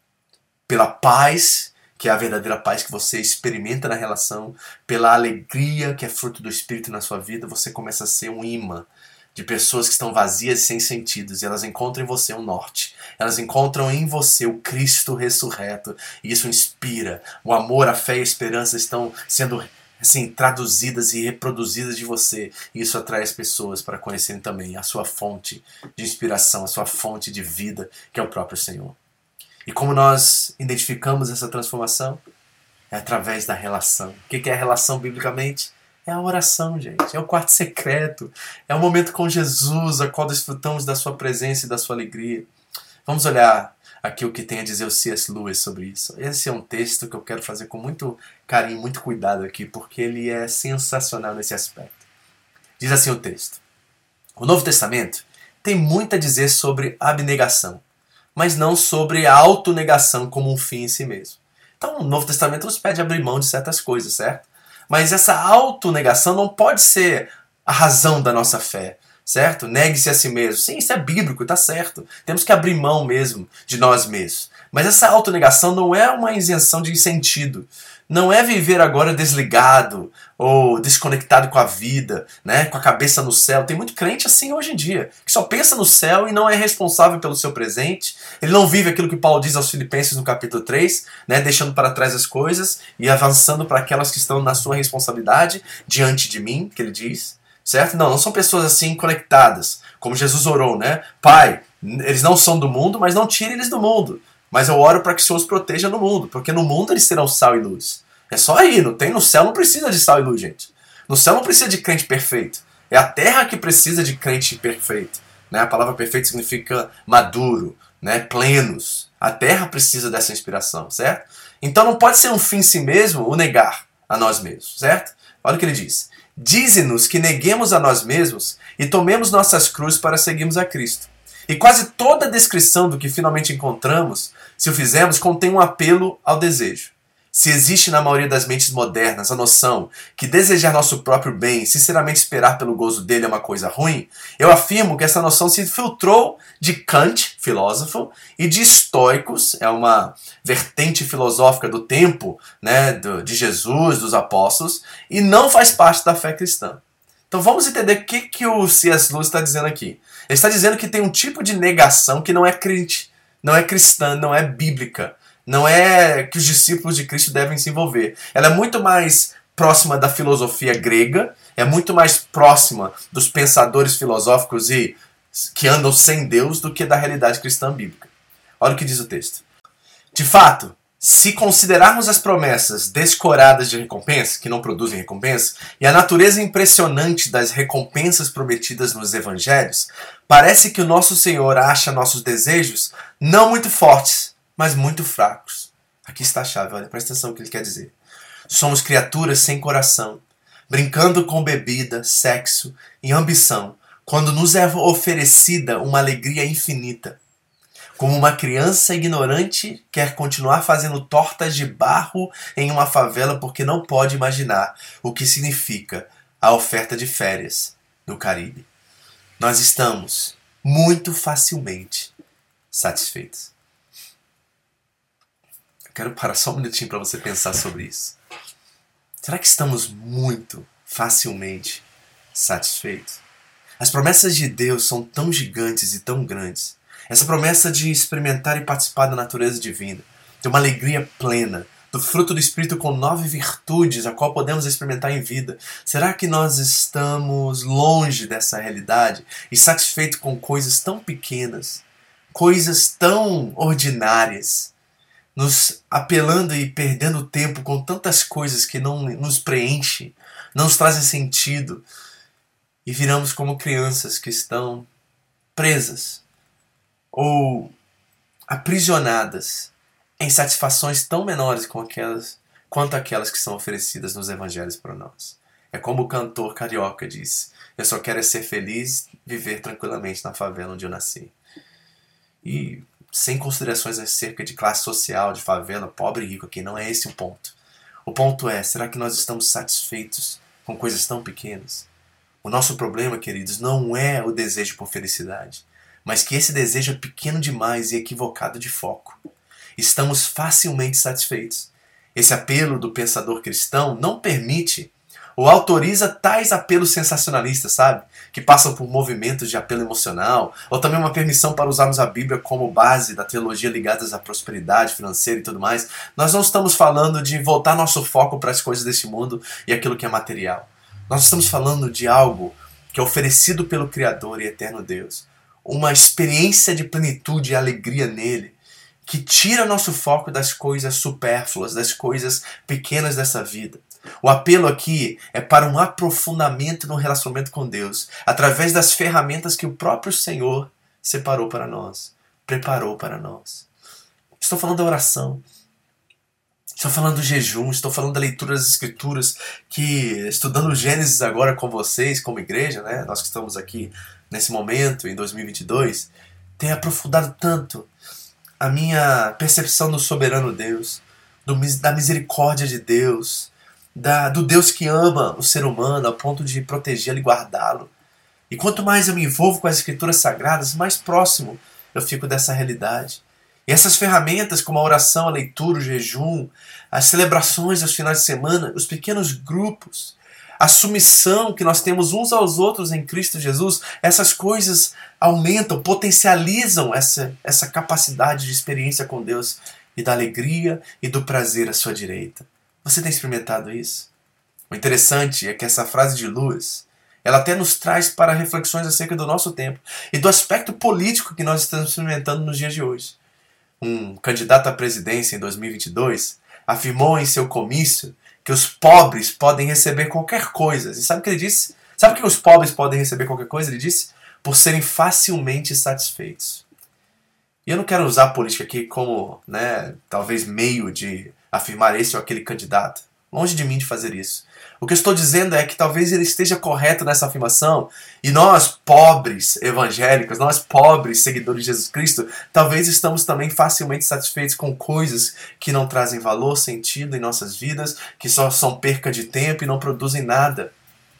pela paz, que é a verdadeira paz que você experimenta na relação, pela alegria que é fruto do Espírito na sua vida, você começa a ser um imã de pessoas que estão vazias e sem sentidos, e elas encontram em você um norte. Elas encontram em você o Cristo ressurreto, e isso inspira. O amor, a fé e a esperança estão sendo assim, traduzidas e reproduzidas de você, e isso atrai as pessoas para conhecerem também a sua fonte de inspiração, a sua fonte de vida, que é o próprio Senhor. E como nós identificamos essa transformação? É através da relação. O que é a relação biblicamente? É a oração, gente. É o quarto secreto. É o momento com Jesus, a qual desfrutamos da sua presença e da sua alegria. Vamos olhar aqui o que tem a dizer o C S Lewis sobre isso. Esse é um texto que eu quero fazer com muito carinho, muito cuidado aqui, porque ele é sensacional nesse aspecto. Diz assim o texto: o Novo Testamento tem muito a dizer sobre abnegação, mas não sobre a autonegação como um fim em si mesmo. Então o Novo Testamento nos pede abrir mão de certas coisas, certo? Mas essa autonegação não pode ser a razão da nossa fé, certo? Negue-se a si mesmo. Sim, isso é bíblico, tá certo. Temos que abrir mão mesmo de nós mesmos. Mas essa autonegação não é uma isenção de sentido. Não é viver agora desligado ou desconectado com a vida, né? Com a cabeça no céu. Tem muito crente assim hoje em dia, que só pensa no céu e não é responsável pelo seu presente. Ele não vive aquilo que Paulo diz aos Filipenses no capítulo três, né? Deixando para trás as coisas e avançando para aquelas que estão na sua responsabilidade diante de mim, que ele diz. Certo? Não, não são pessoas assim conectadas, como Jesus orou, né? Pai, eles não são do mundo, mas não tire eles do mundo. Mas eu oro para que o Senhor os proteja no mundo, porque no mundo eles serão sal e luz. É só aí, não tem no céu, não precisa de sal e luz, gente. No céu não precisa de crente perfeito. É a terra que precisa de crente perfeito. Né? A palavra perfeito significa maduro, né? Plenos. A terra precisa dessa inspiração, certo? Então não pode ser um fim em si mesmo o negar a nós mesmos, certo? Olha o que ele diz. Dize-nos que neguemos a nós mesmos e tomemos nossas cruzes para seguirmos a Cristo. E quase toda a descrição do que finalmente encontramos, se o fizermos, contém um apelo ao desejo. Se existe na maioria das mentes modernas a noção que desejar nosso próprio bem, sinceramente esperar pelo gozo dele é uma coisa ruim, eu afirmo que essa noção se filtrou de Kant, filósofo, e de estoicos, é uma vertente filosófica do tempo, né, do, de Jesus, dos apóstolos, e não faz parte da fé cristã. Então vamos entender o que, que o C S Lewis está dizendo aqui. Ele está dizendo que tem um tipo de negação que não é crente, não é cristã, não é bíblica. Não é que os discípulos de Cristo devem se envolver. Ela é muito mais próxima da filosofia grega, é muito mais próxima dos pensadores filosóficos e que andam sem Deus do que da realidade cristã bíblica. Olha o que diz o texto. De fato, se considerarmos as promessas descoradas de recompensa, que não produzem recompensa, e a natureza impressionante das recompensas prometidas nos evangelhos, parece que o nosso Senhor acha nossos desejos não muito fortes, mas muito fracos. Aqui está a chave, olha, presta atenção no que ele quer dizer. Somos criaturas sem coração, brincando com bebida, sexo e ambição, quando nos é oferecida uma alegria infinita. Como uma criança ignorante quer continuar fazendo tortas de barro em uma favela porque não pode imaginar o que significa a oferta de férias no Caribe. Nós estamos muito facilmente satisfeitos. Eu quero parar só um minutinho para você pensar sobre isso. Será que estamos muito facilmente satisfeitos? As promessas de Deus são tão gigantes e tão grandes. Essa promessa de experimentar e participar da natureza divina, de uma alegria plena, do fruto do Espírito com nove virtudes, a qual podemos experimentar em vida. Será que nós estamos longe dessa realidade e satisfeitos com coisas tão pequenas, coisas tão ordinárias? nos apelando e perdendo tempo com tantas coisas que não nos preenchem, não nos trazem sentido, e viramos como crianças que estão presas ou aprisionadas em satisfações tão menores com aquelas, quanto aquelas que são oferecidas nos evangelhos para nós. É como o cantor carioca disse: eu só quero é ser feliz, viver tranquilamente na favela onde eu nasci. E sem considerações acerca de classe social, de favela, pobre e rico, aqui não é esse o ponto. O ponto é, será que nós estamos satisfeitos com coisas tão pequenas? O nosso problema, queridos, não é o desejo por felicidade, mas que esse desejo é pequeno demais e equivocado de foco. Estamos facilmente satisfeitos. Esse apelo do pensador cristão não permite ou autoriza tais apelos sensacionalistas, sabe? Que passam por movimentos de apelo emocional, ou também uma permissão para usarmos a Bíblia como base da teologia ligadas à prosperidade financeira e tudo mais. Nós não estamos falando de voltar nosso foco para as coisas deste mundo e aquilo que é material. Nós estamos falando de algo que é oferecido pelo Criador e Eterno Deus. Uma experiência de plenitude e alegria nele, que tira nosso foco das coisas supérfluas, das coisas pequenas dessa vida. O apelo aqui é para um aprofundamento no relacionamento com Deus, através das ferramentas que o próprio Senhor separou para nós, preparou para nós. Estou falando da oração, estou falando do jejum, estou falando da leitura das Escrituras, que estudando Gênesis agora com vocês, como igreja, né, nós que estamos aqui nesse momento, em dois mil e vinte e dois, tem aprofundado tanto a minha percepção do soberano Deus, do, da misericórdia de Deus, Da, do Deus que ama o ser humano a ponto de protegê-lo e guardá-lo. E quanto mais eu me envolvo com as Escrituras Sagradas, mais próximo eu fico dessa realidade. E essas ferramentas, como a oração, a leitura, o jejum, as celebrações aos finais de semana, os pequenos grupos, a submissão que nós temos uns aos outros em Cristo Jesus, essas coisas aumentam, potencializam essa, essa capacidade de experiência com Deus e da alegria e do prazer à sua direita. Você tem experimentado isso? O interessante é que essa frase de Lewis, ela até nos traz para reflexões acerca do nosso tempo e do aspecto político que nós estamos experimentando nos dias de hoje. Um candidato à presidência em dois mil e vinte e dois afirmou em seu comício que os pobres podem receber qualquer coisa. E sabe o que ele disse? Sabe por que os pobres podem receber qualquer coisa? Ele disse: por serem facilmente satisfeitos. E eu não quero usar a política aqui como, né, talvez meio de afirmar esse ou aquele candidato. Longe de mim de fazer isso. O que eu estou dizendo é que talvez ele esteja correto nessa afirmação e nós, pobres evangélicos, nós, pobres seguidores de Jesus Cristo, talvez estamos também facilmente satisfeitos com coisas que não trazem valor, sentido em nossas vidas, que só são perca de tempo e não produzem nada.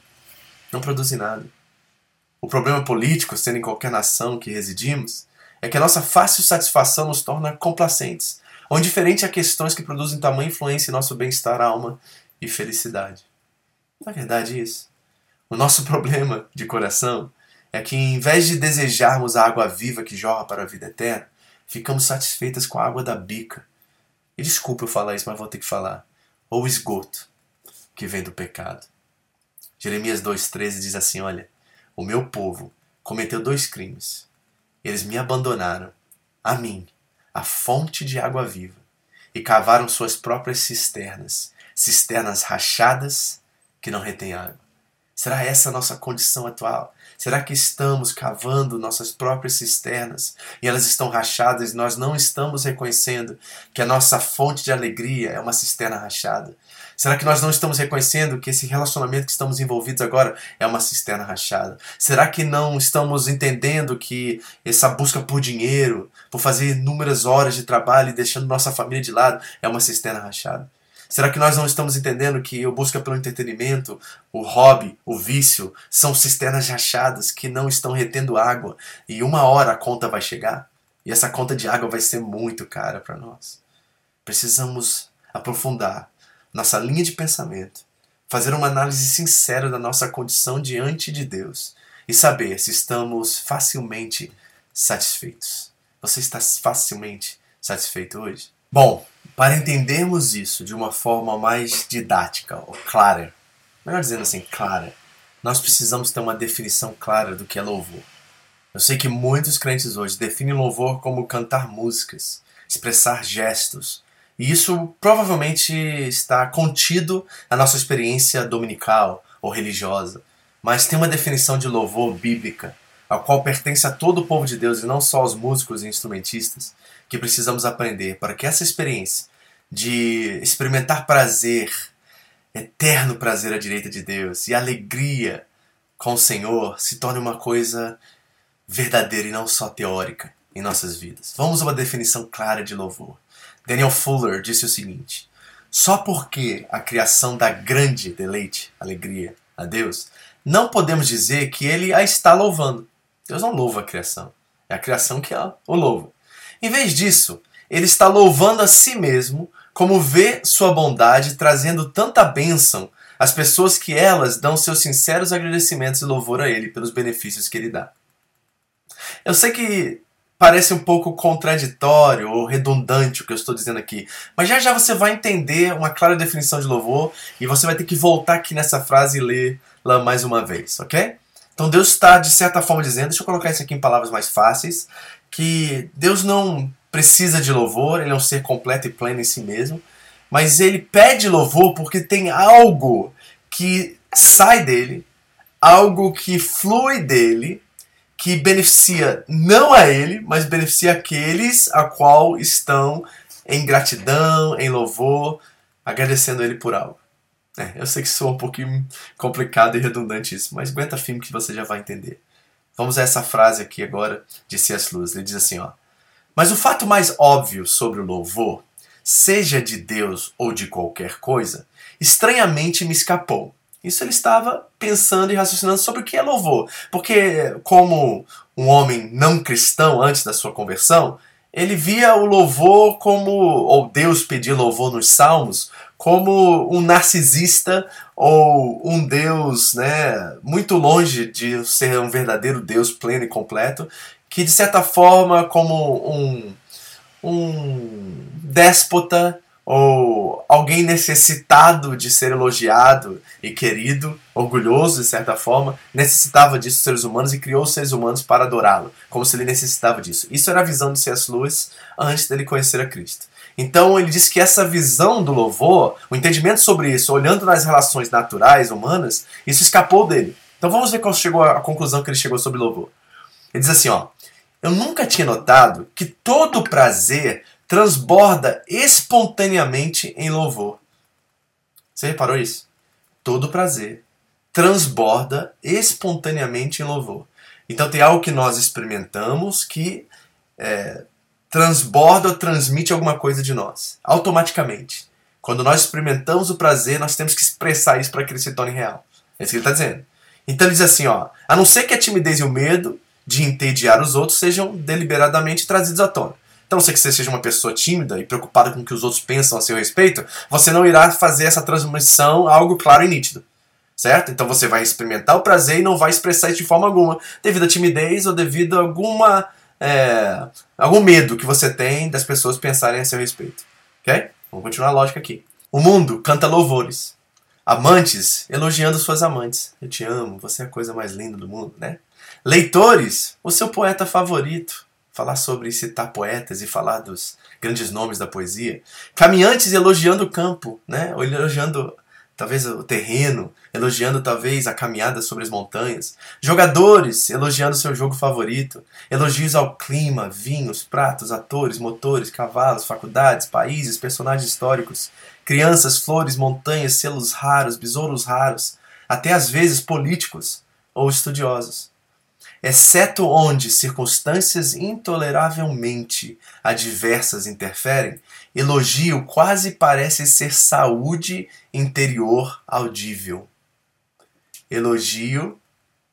Não produzem nada. O problema político, sendo em qualquer nação que residimos, é que a nossa fácil satisfação nos torna complacentes, ou indiferente a questões que produzem tamanha influência em nosso bem-estar, alma e felicidade. Não é verdade isso? O nosso problema de coração é que, em vez de desejarmos a água viva que jorra para a vida eterna, ficamos satisfeitas com a água da bica. E desculpa eu falar isso, mas vou ter que falar. Ou o esgoto, que vem do pecado. Jeremias dois, treze diz assim: olha, o meu povo cometeu dois crimes. Eles me abandonaram, a mim, a fonte de água viva, e cavaram suas próprias cisternas, cisternas rachadas que não retêm água. Será essa a nossa condição atual? Será que estamos cavando nossas próprias cisternas e elas estão rachadas e nós não estamos reconhecendo que a nossa fonte de alegria é uma cisterna rachada? Será que nós não estamos reconhecendo que esse relacionamento que estamos envolvidos agora é uma cisterna rachada? Será que não estamos entendendo que essa busca por dinheiro, por fazer inúmeras horas de trabalho e deixando nossa família de lado, é uma cisterna rachada? Será que nós não estamos entendendo que a busca pelo entretenimento, o hobby, o vício, são cisternas rachadas que não estão retendo água e uma hora a conta vai chegar? E essa conta de água vai ser muito cara para nós. Precisamos aprofundar nossa linha de pensamento, fazer uma análise sincera da nossa condição diante de Deus e saber se estamos facilmente satisfeitos. Você está facilmente satisfeito hoje? Bom, para entendermos isso de uma forma mais didática ou clara, melhor dizendo assim, clara, nós precisamos ter uma definição clara do que é louvor. Eu sei que muitos crentes hoje definem louvor como cantar músicas, expressar gestos, E isso provavelmente está contido na nossa experiência dominical ou religiosa. Mas tem uma definição de louvor bíblica, a qual pertence a todo o povo de Deus e não só aos músicos e instrumentistas, que precisamos aprender para que essa experiência de experimentar prazer, eterno prazer à direita de Deus e alegria com o Senhor se torne uma coisa verdadeira e não só teórica em nossas vidas. Vamos a uma definição clara de louvor. Daniel Fuller disse o seguinte: só porque a criação dá grande deleite, alegria a Deus, não podemos dizer que ele a está louvando. Deus não louva a criação. É a criação que o louva. Em vez disso, ele está louvando a si mesmo, como vê sua bondade trazendo tanta bênção às pessoas que elas dão seus sinceros agradecimentos e louvor a ele pelos benefícios que ele dá. Eu sei que parece um pouco contraditório ou redundante o que eu estou dizendo aqui, mas já já você vai entender uma clara definição de louvor e você vai ter que voltar aqui nessa frase e lê-la mais uma vez, ok? Então Deus está, de certa forma, dizendo, deixa eu colocar isso aqui em palavras mais fáceis, que Deus não precisa de louvor, ele é um ser completo e pleno em si mesmo, mas ele pede louvor porque tem algo que sai dele, algo que flui dele, que beneficia não a ele, mas beneficia aqueles a qual estão em gratidão, em louvor, agradecendo a ele por algo. É, eu sei que soa um pouquinho complicado e redundante isso, mas aguenta firme que você já vai entender. Vamos a essa frase aqui agora de C S Lewis. Ele diz assim, ó: mas o fato mais óbvio sobre o louvor, seja de Deus ou de qualquer coisa, estranhamente me escapou. Isso ele estava pensando e raciocinando sobre o que é louvor. Porque, como um homem não cristão antes da sua conversão, ele via o louvor como, ou Deus pedir louvor nos salmos, como um narcisista ou um Deus, né, muito longe de ser um verdadeiro Deus pleno e completo, que de certa forma como um, um déspota ou alguém necessitado de ser elogiado e querido, orgulhoso de certa forma, necessitava disso dos seres humanos e criou os seres humanos para adorá-lo, como se ele necessitava disso. Isso era a visão de C S Lewis antes dele conhecer a Cristo. Então ele diz que essa visão do louvor, o entendimento sobre isso, olhando nas relações naturais, humanas, isso escapou dele. Então vamos ver qual chegou a conclusão que ele chegou sobre louvor. Ele diz assim, ó: eu nunca tinha notado que todo prazer transborda espontaneamente em louvor. Você reparou isso? Todo prazer transborda espontaneamente em louvor. Então tem algo que nós experimentamos que é, transborda ou transmite alguma coisa de nós, automaticamente. Quando nós experimentamos o prazer, nós temos que expressar isso para que ele se torne real. É isso que ele está dizendo. Então ele diz assim, ó: a não ser que a timidez e o medo de entediar os outros sejam deliberadamente trazidos à tona. Então, se você seja uma pessoa tímida e preocupada com o que os outros pensam a seu respeito, você não irá fazer essa transmissão algo claro e nítido. Certo? Então você vai experimentar o prazer e não vai expressar isso de forma alguma, devido à timidez ou devido a alguma, é, algum medo que você tem das pessoas pensarem a seu respeito. Ok? Vamos continuar a lógica aqui. O mundo canta louvores. Amantes elogiando suas amantes. Eu te amo, você é a coisa mais linda do mundo, né? Leitores, o seu poeta favorito. Falar sobre citar poetas e falar dos grandes nomes da poesia. Caminhantes elogiando o campo, né? Ou elogiando talvez o terreno, elogiando talvez a caminhada sobre as montanhas. Jogadores elogiando seu jogo favorito. Elogios ao clima, vinhos, pratos, atores, motores, cavalos, faculdades, países, personagens históricos. Crianças, flores, montanhas, selos raros, besouros raros. Até às vezes políticos ou estudiosos. Exceto onde circunstâncias intoleravelmente adversas interferem, elogio quase parece ser saúde interior audível. Elogio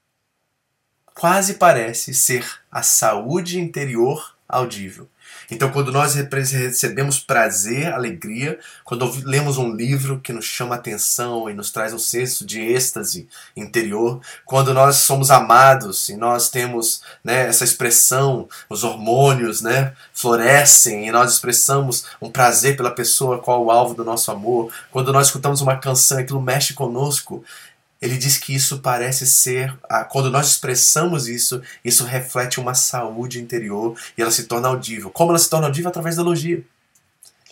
quase parece ser a saúde interior audível. Então, quando nós recebemos prazer, alegria, quando lemos um livro que nos chama a atenção e nos traz um senso de êxtase interior, quando nós somos amados e nós temos, né, essa expressão, os hormônios, né, florescem e nós expressamos um prazer pela pessoa qual é o alvo do nosso amor, quando nós escutamos uma canção e aquilo mexe conosco, ele diz que isso parece ser, quando nós expressamos isso, isso reflete uma saúde interior e ela se torna audível. Como ela se torna audível? Através do elogio.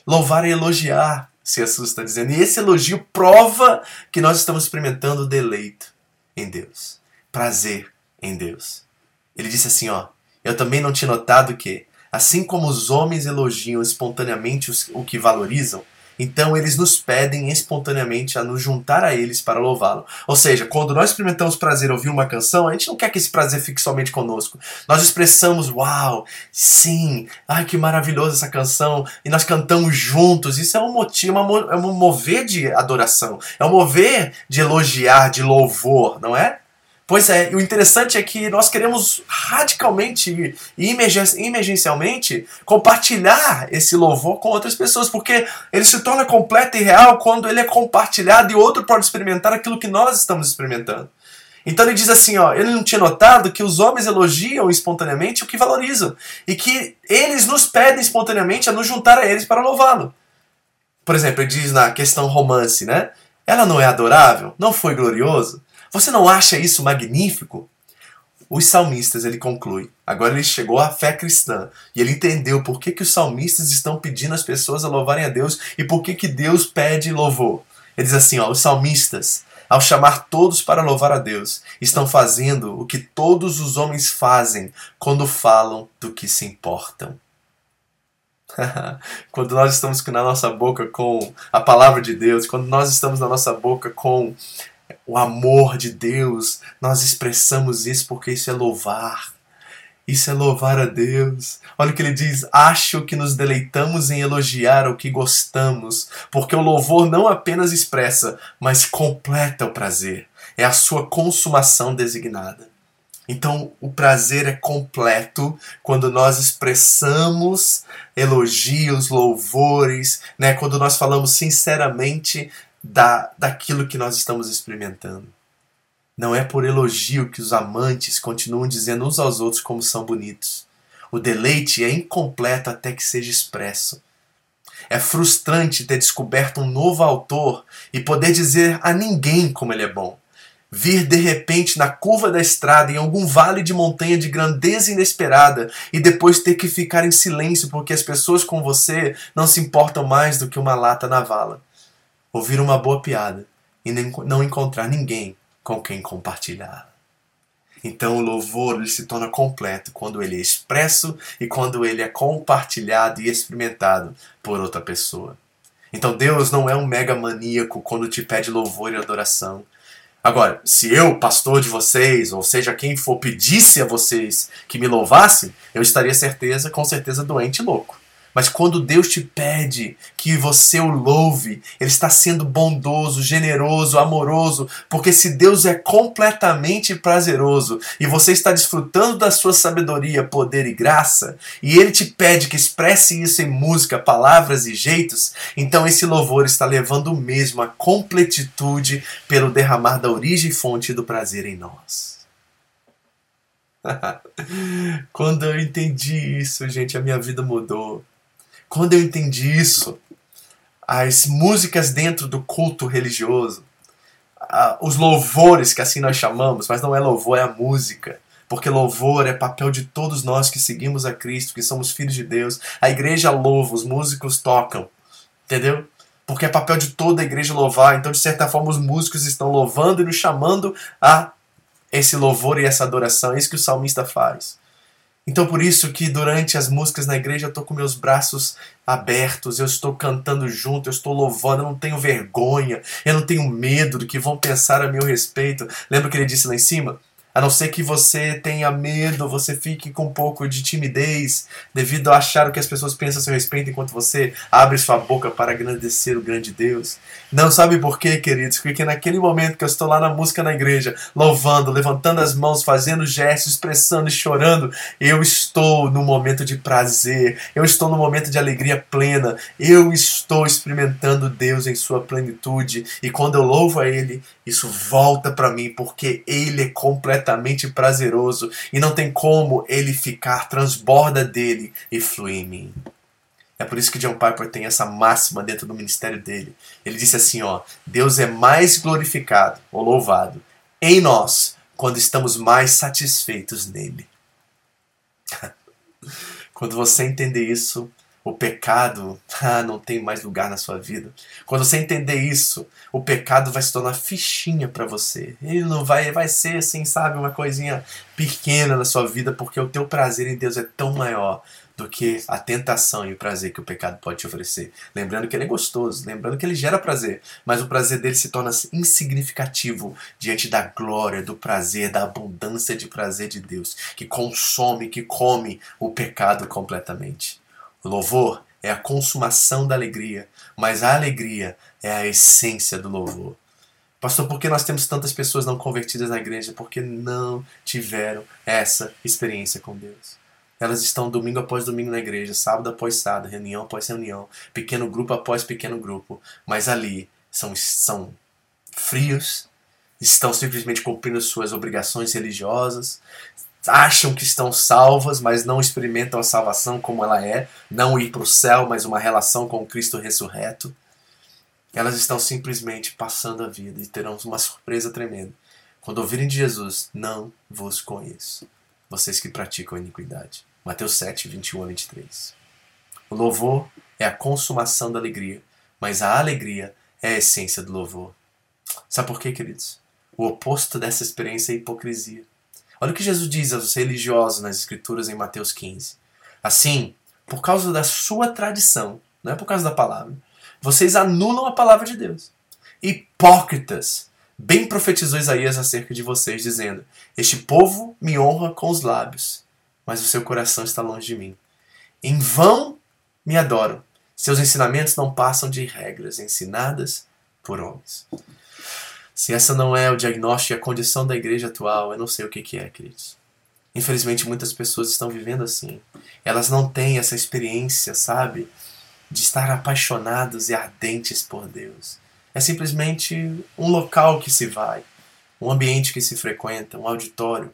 Louvar é elogiar, C S. Lewis está dizendo. E esse elogio prova que nós estamos experimentando deleito em Deus. Prazer em Deus. Ele disse assim, ó. Eu também não tinha notado que, assim como os homens elogiam espontaneamente o que valorizam, então eles nos pedem espontaneamente a nos juntar a eles para louvá-lo. Ou seja, quando nós experimentamos prazer ao ouvir uma canção, a gente não quer que esse prazer fique somente conosco. Nós expressamos, uau, sim, ai que maravilhosa essa canção, e nós cantamos juntos. Isso é um motivo, é um mover de adoração, é um mover de elogiar, de louvor, não é? Pois é, e o interessante é que nós queremos radicalmente e emergencialmente compartilhar esse louvor com outras pessoas, porque ele se torna completo e real quando ele é compartilhado e outro pode experimentar aquilo que nós estamos experimentando. Então ele diz assim, ó, ele não tinha notado que os homens elogiam espontaneamente o que valorizam e que eles nos pedem espontaneamente a nos juntar a eles para louvá-lo. Por exemplo, ele diz na questão romance, né? Ela não é adorável? Não foi glorioso? Você não acha isso magnífico? Os salmistas, ele conclui. Agora ele chegou à fé cristã. E ele entendeu por que, que os salmistas estão pedindo as pessoas a louvarem a Deus e por que, que Deus pede louvor. Ele diz assim, ó, os salmistas, ao chamar todos para louvar a Deus, estão fazendo o que todos os homens fazem quando falam do que se importam. Quando nós estamos na nossa boca com a palavra de Deus, quando nós estamos na nossa boca com o amor de Deus, nós expressamos isso porque isso é louvar. Isso é louvar a Deus. Olha o que ele diz, acho que nos deleitamos em elogiar o que gostamos, porque o louvor não apenas expressa, mas completa o prazer. É a sua consumação designada. Então, o prazer é completo quando nós expressamos elogios, louvores, né? Quando nós falamos sinceramente Da, daquilo que nós estamos experimentando. Não é por elogio que os amantes continuam dizendo uns aos outros como são bonitos. O deleite é incompleto até que seja expresso. É frustrante ter descoberto um novo autor e poder dizer a ninguém como ele é bom. Vir de repente na curva da estrada em algum vale de montanha de grandeza inesperada e depois ter que ficar em silêncio porque as pessoas com você não se importam mais do que uma lata na vala. Ouvir uma boa piada e não encontrar ninguém com quem compartilhar. Então o louvor ele se torna completo quando ele é expresso e quando ele é compartilhado e experimentado por outra pessoa. Então Deus não é um mega maníaco quando te pede louvor e adoração. Agora, se eu, pastor de vocês, ou seja, quem for, pedisse a vocês que me louvassem, eu estaria certeza, com certeza doente e louco. Mas quando Deus te pede que você o louve, Ele está sendo bondoso, generoso, amoroso, porque se Deus é completamente prazeroso e você está desfrutando da sua sabedoria, poder e graça, e Ele te pede que expresse isso em música, palavras e jeitos, então esse louvor está levando mesmo a completitude pelo derramar da origem e fonte do prazer em nós. Quando eu entendi isso, gente, a minha vida mudou. Quando eu entendi isso, as músicas dentro do culto religioso, os louvores, que assim nós chamamos, mas não é louvor, é a música. Porque louvor é papel de todos nós que seguimos a Cristo, que somos filhos de Deus. A igreja louva, os músicos tocam. Entendeu? Porque é papel de toda a igreja louvar. Então, de certa forma, os músicos estão louvando e nos chamando a esse louvor e essa adoração. É isso que o salmista faz. Então por isso que durante as músicas na igreja eu estou com meus braços abertos, eu estou cantando junto, eu estou louvando, eu não tenho vergonha, eu não tenho medo do que vão pensar a meu respeito. Lembra o que ele disse lá em cima? A não ser que você tenha medo, você fique com um pouco de timidez devido a achar o que as pessoas pensam a seu respeito enquanto você abre sua boca para agradecer o grande Deus. Não sabe por quê, queridos? Porque naquele momento que eu estou lá na música na igreja, louvando, levantando as mãos, fazendo gestos, expressando e chorando, eu estou no momento de prazer, eu estou no momento de alegria plena, eu estou experimentando Deus em sua plenitude. E quando eu louvo a Ele, isso volta para mim, porque Ele é completamente prazeroso e não tem como Ele ficar, transborda dele e flui em mim. É por isso que John Piper tem essa máxima dentro do ministério dele. Ele disse assim, ó, Deus é mais glorificado ou louvado em nós quando estamos mais satisfeitos nele. Quando você entender isso, o pecado ah, não tem mais lugar na sua vida. Quando você entender isso, o pecado vai se tornar fichinha para você. Ele não vai, vai ser assim, sabe, uma coisinha pequena na sua vida, porque o teu prazer em Deus é tão maior do que a tentação e o prazer que o pecado pode te oferecer. Lembrando que ele é gostoso, lembrando que ele gera prazer, mas o prazer dele se torna insignificativo diante da glória, do prazer, da abundância de prazer de Deus, que consome, que come o pecado completamente. O louvor é a consumação da alegria, mas a alegria é a essência do louvor. Pastor, por que nós temos tantas pessoas não convertidas na igreja? Porque não tiveram essa experiência com Deus. Elas estão domingo após domingo na igreja, sábado após sábado, reunião após reunião, pequeno grupo após pequeno grupo, mas ali são, são frios, estão simplesmente cumprindo suas obrigações religiosas, acham que estão salvas, mas não experimentam a salvação como ela é, não ir para o céu, mas uma relação com o Cristo ressurreto. Elas estão simplesmente passando a vida e terão uma surpresa tremenda. Quando ouvirem de Jesus, não vos conheço, vocês que praticam a iniquidade. Mateus sete, vinte e um a vinte e três. O louvor é a consumação da alegria, mas a alegria é a essência do louvor. Sabe por quê, queridos? O oposto dessa experiência é a hipocrisia. Olha o que Jesus diz aos religiosos nas Escrituras em Mateus quinze. Assim, por causa da sua tradição, não é por causa da palavra, vocês anulam a palavra de Deus. Hipócritas! Bem profetizou Isaías acerca de vocês, dizendo: este povo me honra com os lábios, mas o seu coração está longe de mim. Em vão me adoram. Seus ensinamentos não passam de regras ensinadas por homens. Se essa não é o diagnóstico e a condição da igreja atual, eu não sei o que que é, queridos. Infelizmente, muitas pessoas estão vivendo assim. Elas não têm essa experiência, sabe, de estar apaixonados e ardentes por Deus. É simplesmente um local que se vai, um ambiente que se frequenta, um auditório,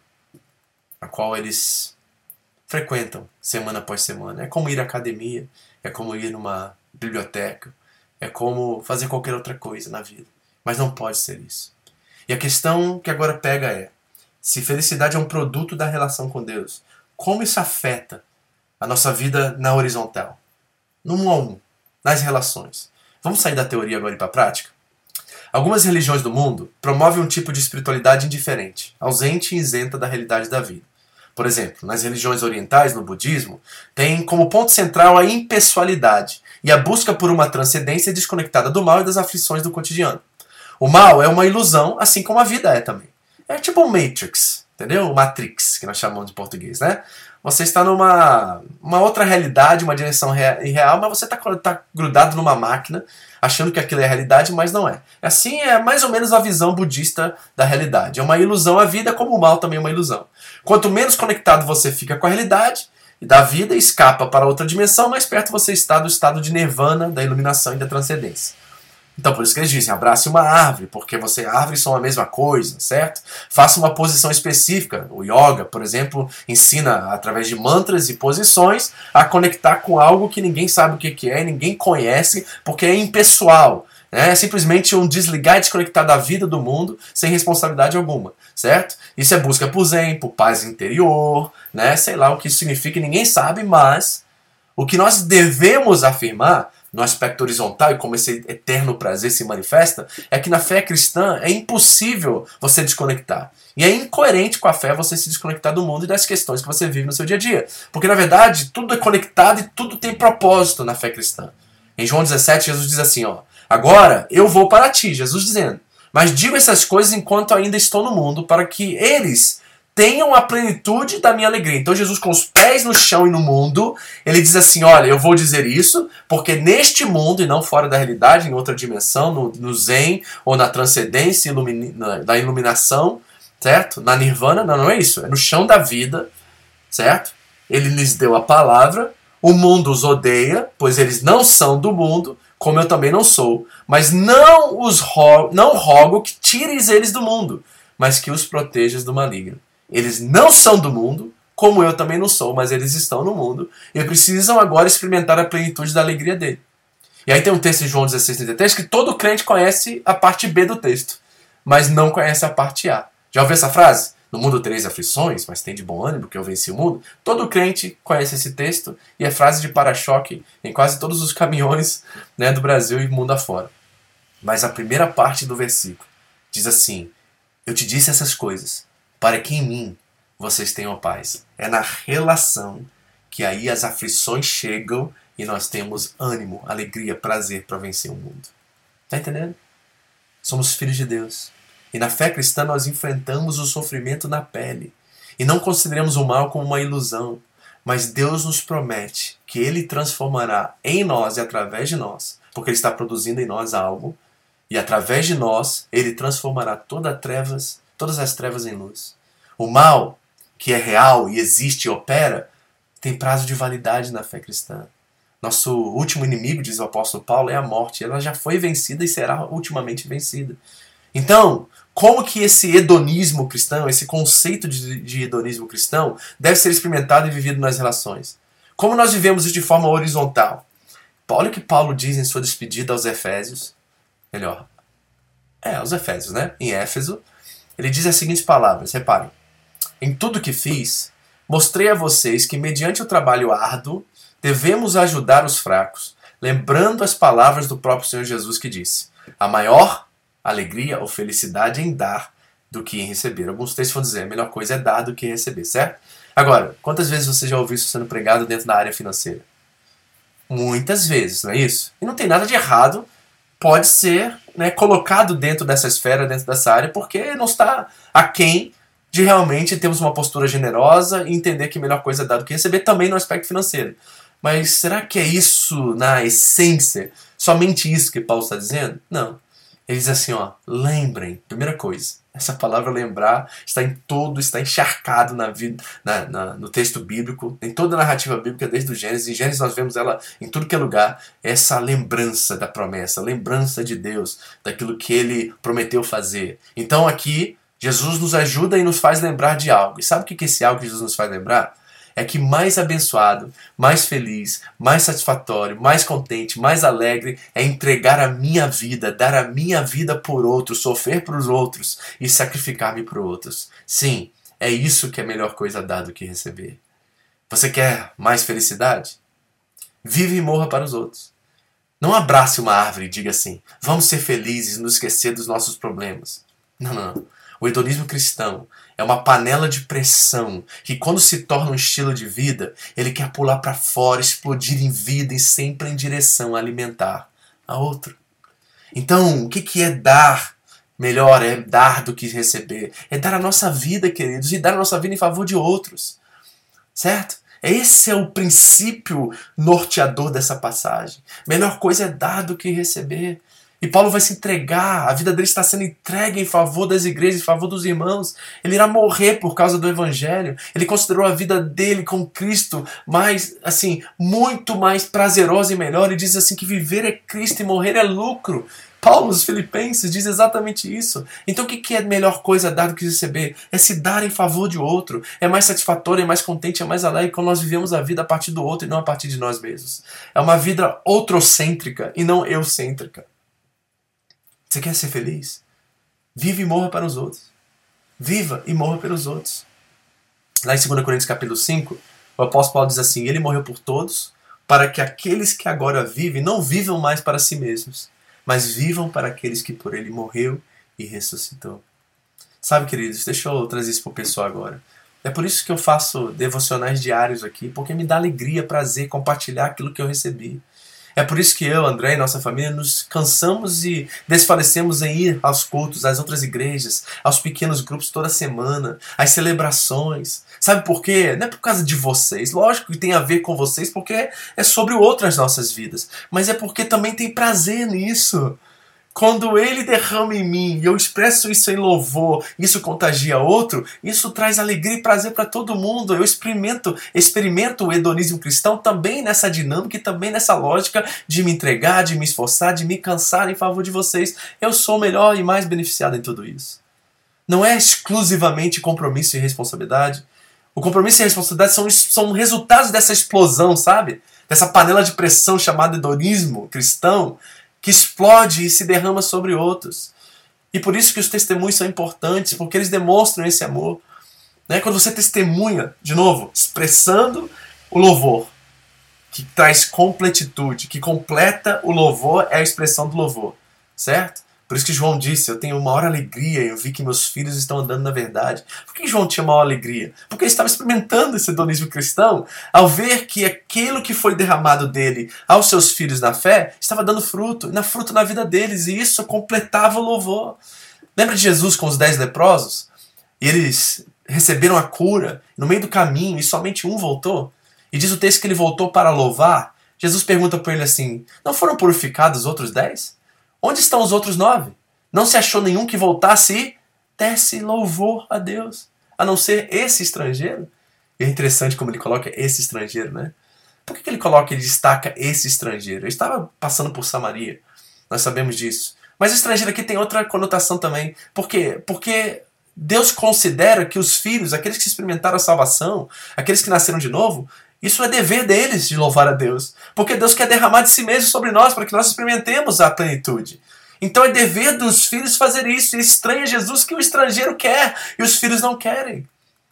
a qual eles frequentam semana após semana. É como ir à academia, é como ir numa biblioteca, é como fazer qualquer outra coisa na vida. Mas não pode ser isso. E a questão que agora pega é, se felicidade é um produto da relação com Deus, como isso afeta a nossa vida na horizontal? No um a um, nas relações. Vamos sair da teoria agora e para a prática? Algumas religiões do mundo promovem um tipo de espiritualidade indiferente, ausente e isenta da realidade da vida. Por exemplo, nas religiões orientais, no budismo, tem como ponto central a impessoalidade e a busca por uma transcendência desconectada do mal e das aflições do cotidiano. O mal é uma ilusão, assim como a vida é também. É tipo um Matrix, entendeu? O Matrix, que nós chamamos de português, né? Você está numa uma outra realidade, uma direção irreal, mas você está tá grudado numa máquina, achando que aquilo é a realidade, mas não é. Assim é mais ou menos a visão budista da realidade. É uma ilusão a vida, como o mal também é uma ilusão. Quanto menos conectado você fica com a realidade e da vida, escapa para outra dimensão, mais perto você está do estado de nirvana, da iluminação e da transcendência. Então por isso que eles dizem, abrace uma árvore, porque você e a árvore são a mesma coisa, certo? Faça uma posição específica. O yoga, por exemplo, ensina através de mantras e posições a conectar com algo que ninguém sabe o que é, ninguém conhece, porque é impessoal. É simplesmente um desligar e desconectar da vida do mundo sem responsabilidade alguma, certo? Isso é busca por zen, por paz interior, né? Sei lá o que isso significa, ninguém sabe, mas o que nós devemos afirmar no aspecto horizontal e como esse eterno prazer se manifesta, é que na fé cristã é impossível você desconectar. E é incoerente com a fé você se desconectar do mundo e das questões que você vive no seu dia a dia. Porque na verdade tudo é conectado e tudo tem propósito na fé cristã. Em João dezessete, Jesus diz assim, ó, agora eu vou para ti, Jesus dizendo, mas digo essas coisas enquanto ainda estou no mundo, para que eles tenham a plenitude da minha alegria. Então Jesus, com os pés no chão e no mundo, ele diz assim, olha, eu vou dizer isso, porque neste mundo, e não fora da realidade, em outra dimensão, no, no Zen, ou na transcendência ilumina, na, da iluminação, certo? Na Nirvana, não, não é isso, é no chão da vida, certo? Ele lhes deu a palavra, o mundo os odeia, pois eles não são do mundo, como eu também não sou, mas não os rogo, não rogo que tires eles do mundo, mas que os protejas do maligno. Eles não são do mundo, como eu também não sou, mas eles estão no mundo e precisam agora experimentar a plenitude da alegria dele. E aí tem um texto em João dezesseis, trinta e três que todo crente conhece a parte B do texto, mas não conhece a parte A. Já ouviu essa frase? No mundo tereis aflições, mas tem de bom ânimo, que eu venci o mundo. Todo crente conhece esse texto e é frase de para-choque em quase todos os caminhões, né, do Brasil e mundo afora. Mas a primeira parte do versículo diz assim: eu te disse essas coisas para que em mim vocês tenham paz. É na relação que aí as aflições chegam e nós temos ânimo, alegria, prazer para vencer o mundo. Tá entendendo? Somos filhos de Deus. E na fé cristã nós enfrentamos o sofrimento na pele. E não consideramos o mal como uma ilusão. Mas Deus nos promete que Ele transformará em nós e através de nós, porque Ele está produzindo em nós algo, e através de nós Ele transformará toda trevas, todas as trevas em luz. O mal, que é real e existe e opera, tem prazo de validade na fé cristã. Nosso último inimigo, diz o apóstolo Paulo, é a morte. Ela já foi vencida e será ultimamente vencida. Então, como que esse hedonismo cristão, esse conceito de, de hedonismo cristão, deve ser experimentado e vivido nas relações? Como nós vivemos isso de forma horizontal? Olha o que Paulo diz em sua despedida aos Efésios. Melhor, é, aos Efésios, né? Em Éfeso, ele diz as seguintes palavras, reparem. Em tudo que fiz, mostrei a vocês que, mediante o trabalho árduo, devemos ajudar os fracos, lembrando as palavras do próprio Senhor Jesus que disse: a maior alegria ou felicidade em dar do que em receber. Alguns textos vão dizer: a melhor coisa é dar do que receber, certo? Agora, quantas vezes você já ouviu isso sendo pregado dentro da área financeira? Muitas vezes, não é isso? E não tem nada de errado, pode ser, né, colocado dentro dessa esfera, dentro dessa área, porque não está aquém de realmente termos uma postura generosa e entender que a melhor coisa é dar do que receber, também no aspecto financeiro. Mas será que é isso, na essência, somente isso que Paulo está dizendo? Não. Ele diz assim, ó, lembrem, primeira coisa, essa palavra lembrar está em todo, está encharcado na vida, na, na, no texto bíblico, em toda a narrativa bíblica, desde o Gênesis. Em Gênesis nós vemos ela em tudo que é lugar, essa lembrança da promessa, lembrança de Deus, daquilo que Ele prometeu fazer. Então aqui, Jesus nos ajuda e nos faz lembrar de algo. E sabe o que esse algo que Jesus nos faz lembrar? É que mais abençoado, mais feliz, mais satisfatório, mais contente, mais alegre é entregar a minha vida, dar a minha vida por outros, sofrer para os outros e sacrificar-me por outros. Sim, é isso que é a melhor coisa dar do que receber. Você quer mais felicidade? Vive e morra para os outros. Não abrace uma árvore e diga assim, vamos ser felizes e nos esquecer dos nossos problemas. Não, não, não. O hedonismo cristão é uma panela de pressão que, quando se torna um estilo de vida, ele quer pular para fora, explodir em vida e sempre em direção a alimentar a outro. Então, o que é dar? Melhor é dar do que receber. É dar a nossa vida, queridos, e dar a nossa vida em favor de outros. Certo? Esse é o princípio norteador dessa passagem. Melhor coisa é dar do que receber. E Paulo vai se entregar, a vida dele está sendo entregue em favor das igrejas, em favor dos irmãos. Ele irá morrer por causa do evangelho. Ele considerou a vida dele com Cristo mais, assim, muito mais prazerosa e melhor. E diz assim que viver é Cristo e morrer é lucro. Paulo, os Filipenses, diz exatamente isso. Então o que é a melhor coisa dar do que receber? É se dar em favor de outro. É mais satisfatório, é mais contente, é mais alegre quando nós vivemos a vida a partir do outro e não a partir de nós mesmos. É uma vida outrocêntrica e não eucêntrica. Você quer ser feliz? Vive e morra para os outros. Viva e morra pelos outros. Lá em dois Coríntios capítulo cinco, o apóstolo Paulo diz assim, ele morreu por todos, para que aqueles que agora vivem não vivam mais para si mesmos, mas vivam para aqueles que por ele morreu e ressuscitou. Sabe, queridos, deixa eu trazer isso para o pessoal agora. É por isso que eu faço devocionais diários aqui, porque me dá alegria, prazer compartilhar aquilo que eu recebi. É por isso que eu, André e nossa família nos cansamos e desfalecemos em ir aos cultos, às outras igrejas, aos pequenos grupos toda semana, às celebrações. Sabe por quê? Não é por causa de vocês. Lógico que tem a ver com vocês, porque é sobre o outro as nossas vidas. Mas é porque também tem prazer nisso. Quando ele derrama em mim e eu expresso isso em louvor, isso contagia outro, isso traz alegria e prazer para todo mundo. Eu experimento, experimento o hedonismo cristão também nessa dinâmica e também nessa lógica de me entregar, de me esforçar, de me cansar em favor de vocês. Eu sou o melhor e mais beneficiado em tudo isso. Não é exclusivamente compromisso e responsabilidade. O compromisso e a responsabilidade são, são resultados dessa explosão, sabe? Dessa panela de pressão chamada hedonismo cristão, que explode e se derrama sobre outros. E por isso que os testemunhos são importantes, porque eles demonstram esse amor. Né? Quando você testemunha, de novo, expressando o louvor, que traz completitude, que completa o louvor é a expressão do louvor, certo? Por isso que João disse, eu tenho maior alegria, eu vi que meus filhos estão andando na verdade. Por que João tinha maior alegria? Porque ele estava experimentando esse hedonismo cristão ao ver que aquilo que foi derramado dele aos seus filhos na fé estava dando fruto, e dando fruto na vida deles, e isso completava o louvor. Lembra de Jesus com os dez leprosos? E eles receberam a cura no meio do caminho e somente um voltou? E diz o texto que ele voltou para louvar. Jesus pergunta para ele assim, não foram purificados os outros dez? Onde estão os outros nove? Não se achou nenhum que voltasse e desse louvor a Deus, a não ser esse estrangeiro? E é interessante como ele coloca esse estrangeiro, né? Por que ele coloca e destaca esse estrangeiro? Ele estava passando por Samaria, nós sabemos disso. Mas estrangeiro aqui tem outra conotação também. Por quê? Porque Deus considera que os filhos, aqueles que experimentaram a salvação, aqueles que nasceram de novo, isso é dever deles de louvar a Deus. Porque Deus quer derramar de si mesmo sobre nós para que nós experimentemos a plenitude. Então é dever dos filhos fazer isso. E estranha Jesus que o estrangeiro quer e os filhos não querem.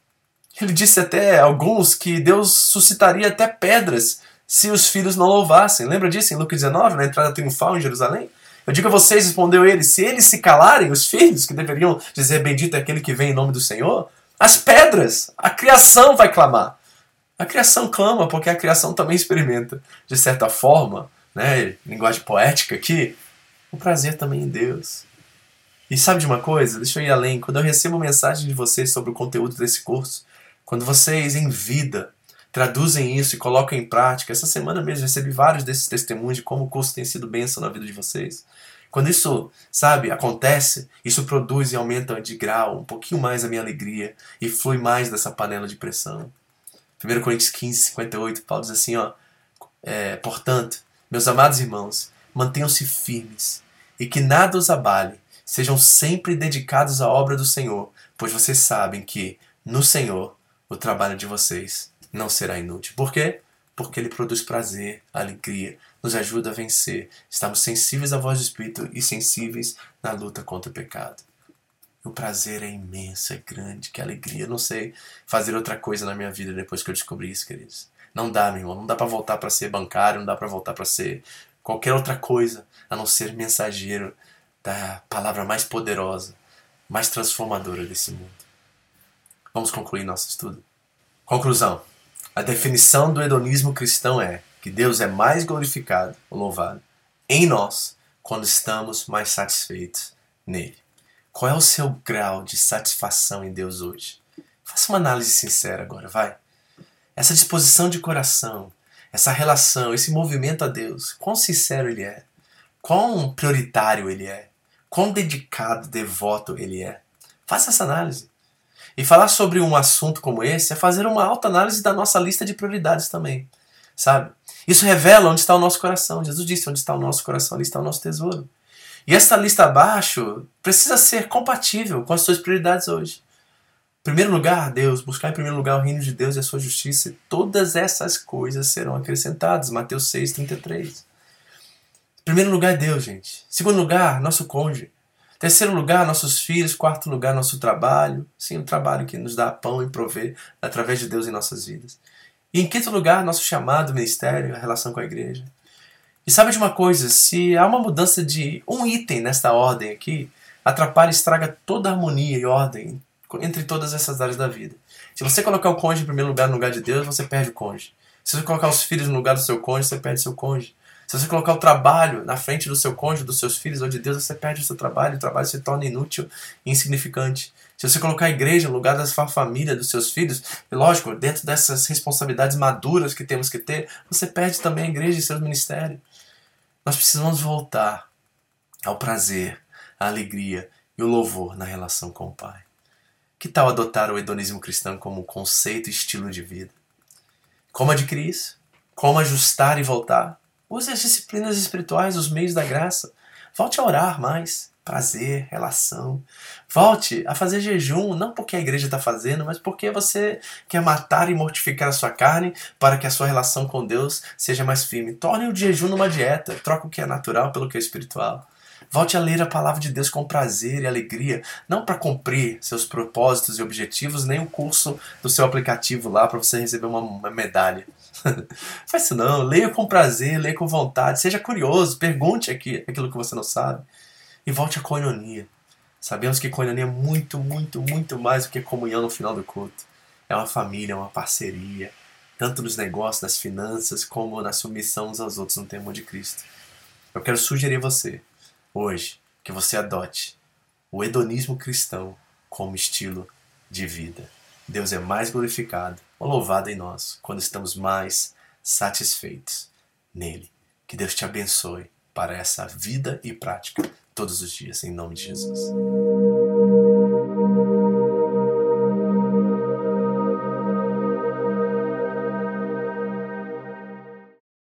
Ele disse até a alguns que Deus suscitaria até pedras se os filhos não louvassem. Lembra disso em Lucas dezenove, na entrada triunfal em Jerusalém? Eu digo a vocês, respondeu ele, se eles se calarem, os filhos que deveriam dizer bendito é aquele que vem em nome do Senhor, as pedras, a criação vai clamar. A criação clama porque a criação também experimenta, de certa forma, né, linguagem poética aqui, o prazer também em Deus. E sabe de uma coisa? Deixa eu ir além. Quando eu recebo mensagem de vocês sobre o conteúdo desse curso, quando vocês em vida traduzem isso e colocam em prática, essa semana mesmo recebi vários desses testemunhos de como o curso tem sido bênção na vida de vocês. Quando isso, sabe, acontece, isso produz e aumenta de grau um pouquinho mais a minha alegria e flui mais dessa panela de pressão. primeira Coríntios quinze, cinquenta e oito, Paulo diz assim, ó, é, portanto, meus amados irmãos, mantenham-se firmes e que nada os abale, sejam sempre dedicados à obra do Senhor, pois vocês sabem que, no Senhor, o trabalho de vocês não será inútil. Por quê? Porque ele produz prazer, alegria, nos ajuda a vencer. Estamos sensíveis à voz do Espírito e sensíveis na luta contra o pecado. O prazer é imenso, é grande, que alegria. Eu não sei fazer outra coisa na minha vida depois que eu descobri isso, queridos. Não dá, meu irmão. Não dá para voltar para ser bancário, não dá para voltar para ser qualquer outra coisa, a não ser mensageiro da palavra mais poderosa, mais transformadora desse mundo. Vamos concluir nosso estudo. Conclusão. A definição do hedonismo cristão é que Deus é mais glorificado, ou louvado, em nós, quando estamos mais satisfeitos nele. Qual é o seu grau de satisfação em Deus hoje? Faça uma análise sincera agora, vai. Essa disposição de coração, essa relação, esse movimento a Deus, quão sincero ele é? Quão prioritário ele é? Quão dedicado, devoto ele é? Faça essa análise. E falar sobre um assunto como esse é fazer uma autoanálise da nossa lista de prioridades também, sabe? Isso revela onde está o nosso coração. Jesus disse, onde está o nosso coração, ali está o nosso tesouro. E essa lista abaixo precisa ser compatível com as suas prioridades hoje. Em primeiro lugar, Deus, buscar em primeiro lugar o reino de Deus e a sua justiça, e todas essas coisas serão acrescentadas. Mateus seis, trinta e três. Em primeiro lugar, Deus, gente. Em segundo lugar, nosso cônjuge. Terceiro lugar, nossos filhos. Quarto lugar, nosso trabalho. Sim, o trabalho que nos dá pão e provê através de Deus em nossas vidas. E em quinto lugar, nosso chamado, ministério, a relação com a igreja. E sabe de uma coisa? Se há uma mudança de um item nesta ordem aqui, atrapalha e estraga toda a harmonia e ordem entre todas essas áreas da vida. Se você colocar o cônjuge em primeiro lugar no lugar de Deus, você perde o cônjuge. Se você colocar os filhos no lugar do seu cônjuge, você perde seu cônjuge. Se você colocar o trabalho na frente do seu cônjuge, dos seus filhos ou de Deus, você perde o seu trabalho, o trabalho se torna inútil e insignificante. Se você colocar a igreja no lugar da sua família, dos seus filhos, e lógico, dentro dessas responsabilidades maduras que temos que ter, você perde também a igreja e seu ministério. Nós precisamos voltar ao prazer, à alegria e o louvor na relação com o Pai. Que tal adotar o hedonismo cristão como conceito e estilo de vida? Como adquirir isso? Como ajustar e voltar? Use as disciplinas espirituais, os meios da graça. Volte a orar mais. Prazer, relação. Volte a fazer jejum, não porque a igreja está fazendo, mas porque você quer matar e mortificar a sua carne para que a sua relação com Deus seja mais firme. Torne o jejum numa dieta. Troca o que é natural pelo que é espiritual. Volte a ler a palavra de Deus com prazer e alegria, não para cumprir seus propósitos e objetivos, nem o curso do seu aplicativo lá para você receber uma, uma medalha. Faz isso não, leia com prazer, leia com vontade, seja curioso, pergunte aqui, aquilo que você não sabe e volte à koinonia. Sabemos que koinonia é muito, muito, muito mais do que comunhão no final do culto. É uma família, é uma parceria, tanto nos negócios, nas finanças, como na submissão uns aos outros no temor de Cristo. Eu quero sugerir a você, hoje, que você adote o hedonismo cristão como estilo de vida. Deus é mais glorificado ou louvado em nós quando estamos mais satisfeitos nele. Que Deus te abençoe para essa vida e prática todos os dias, em nome de Jesus.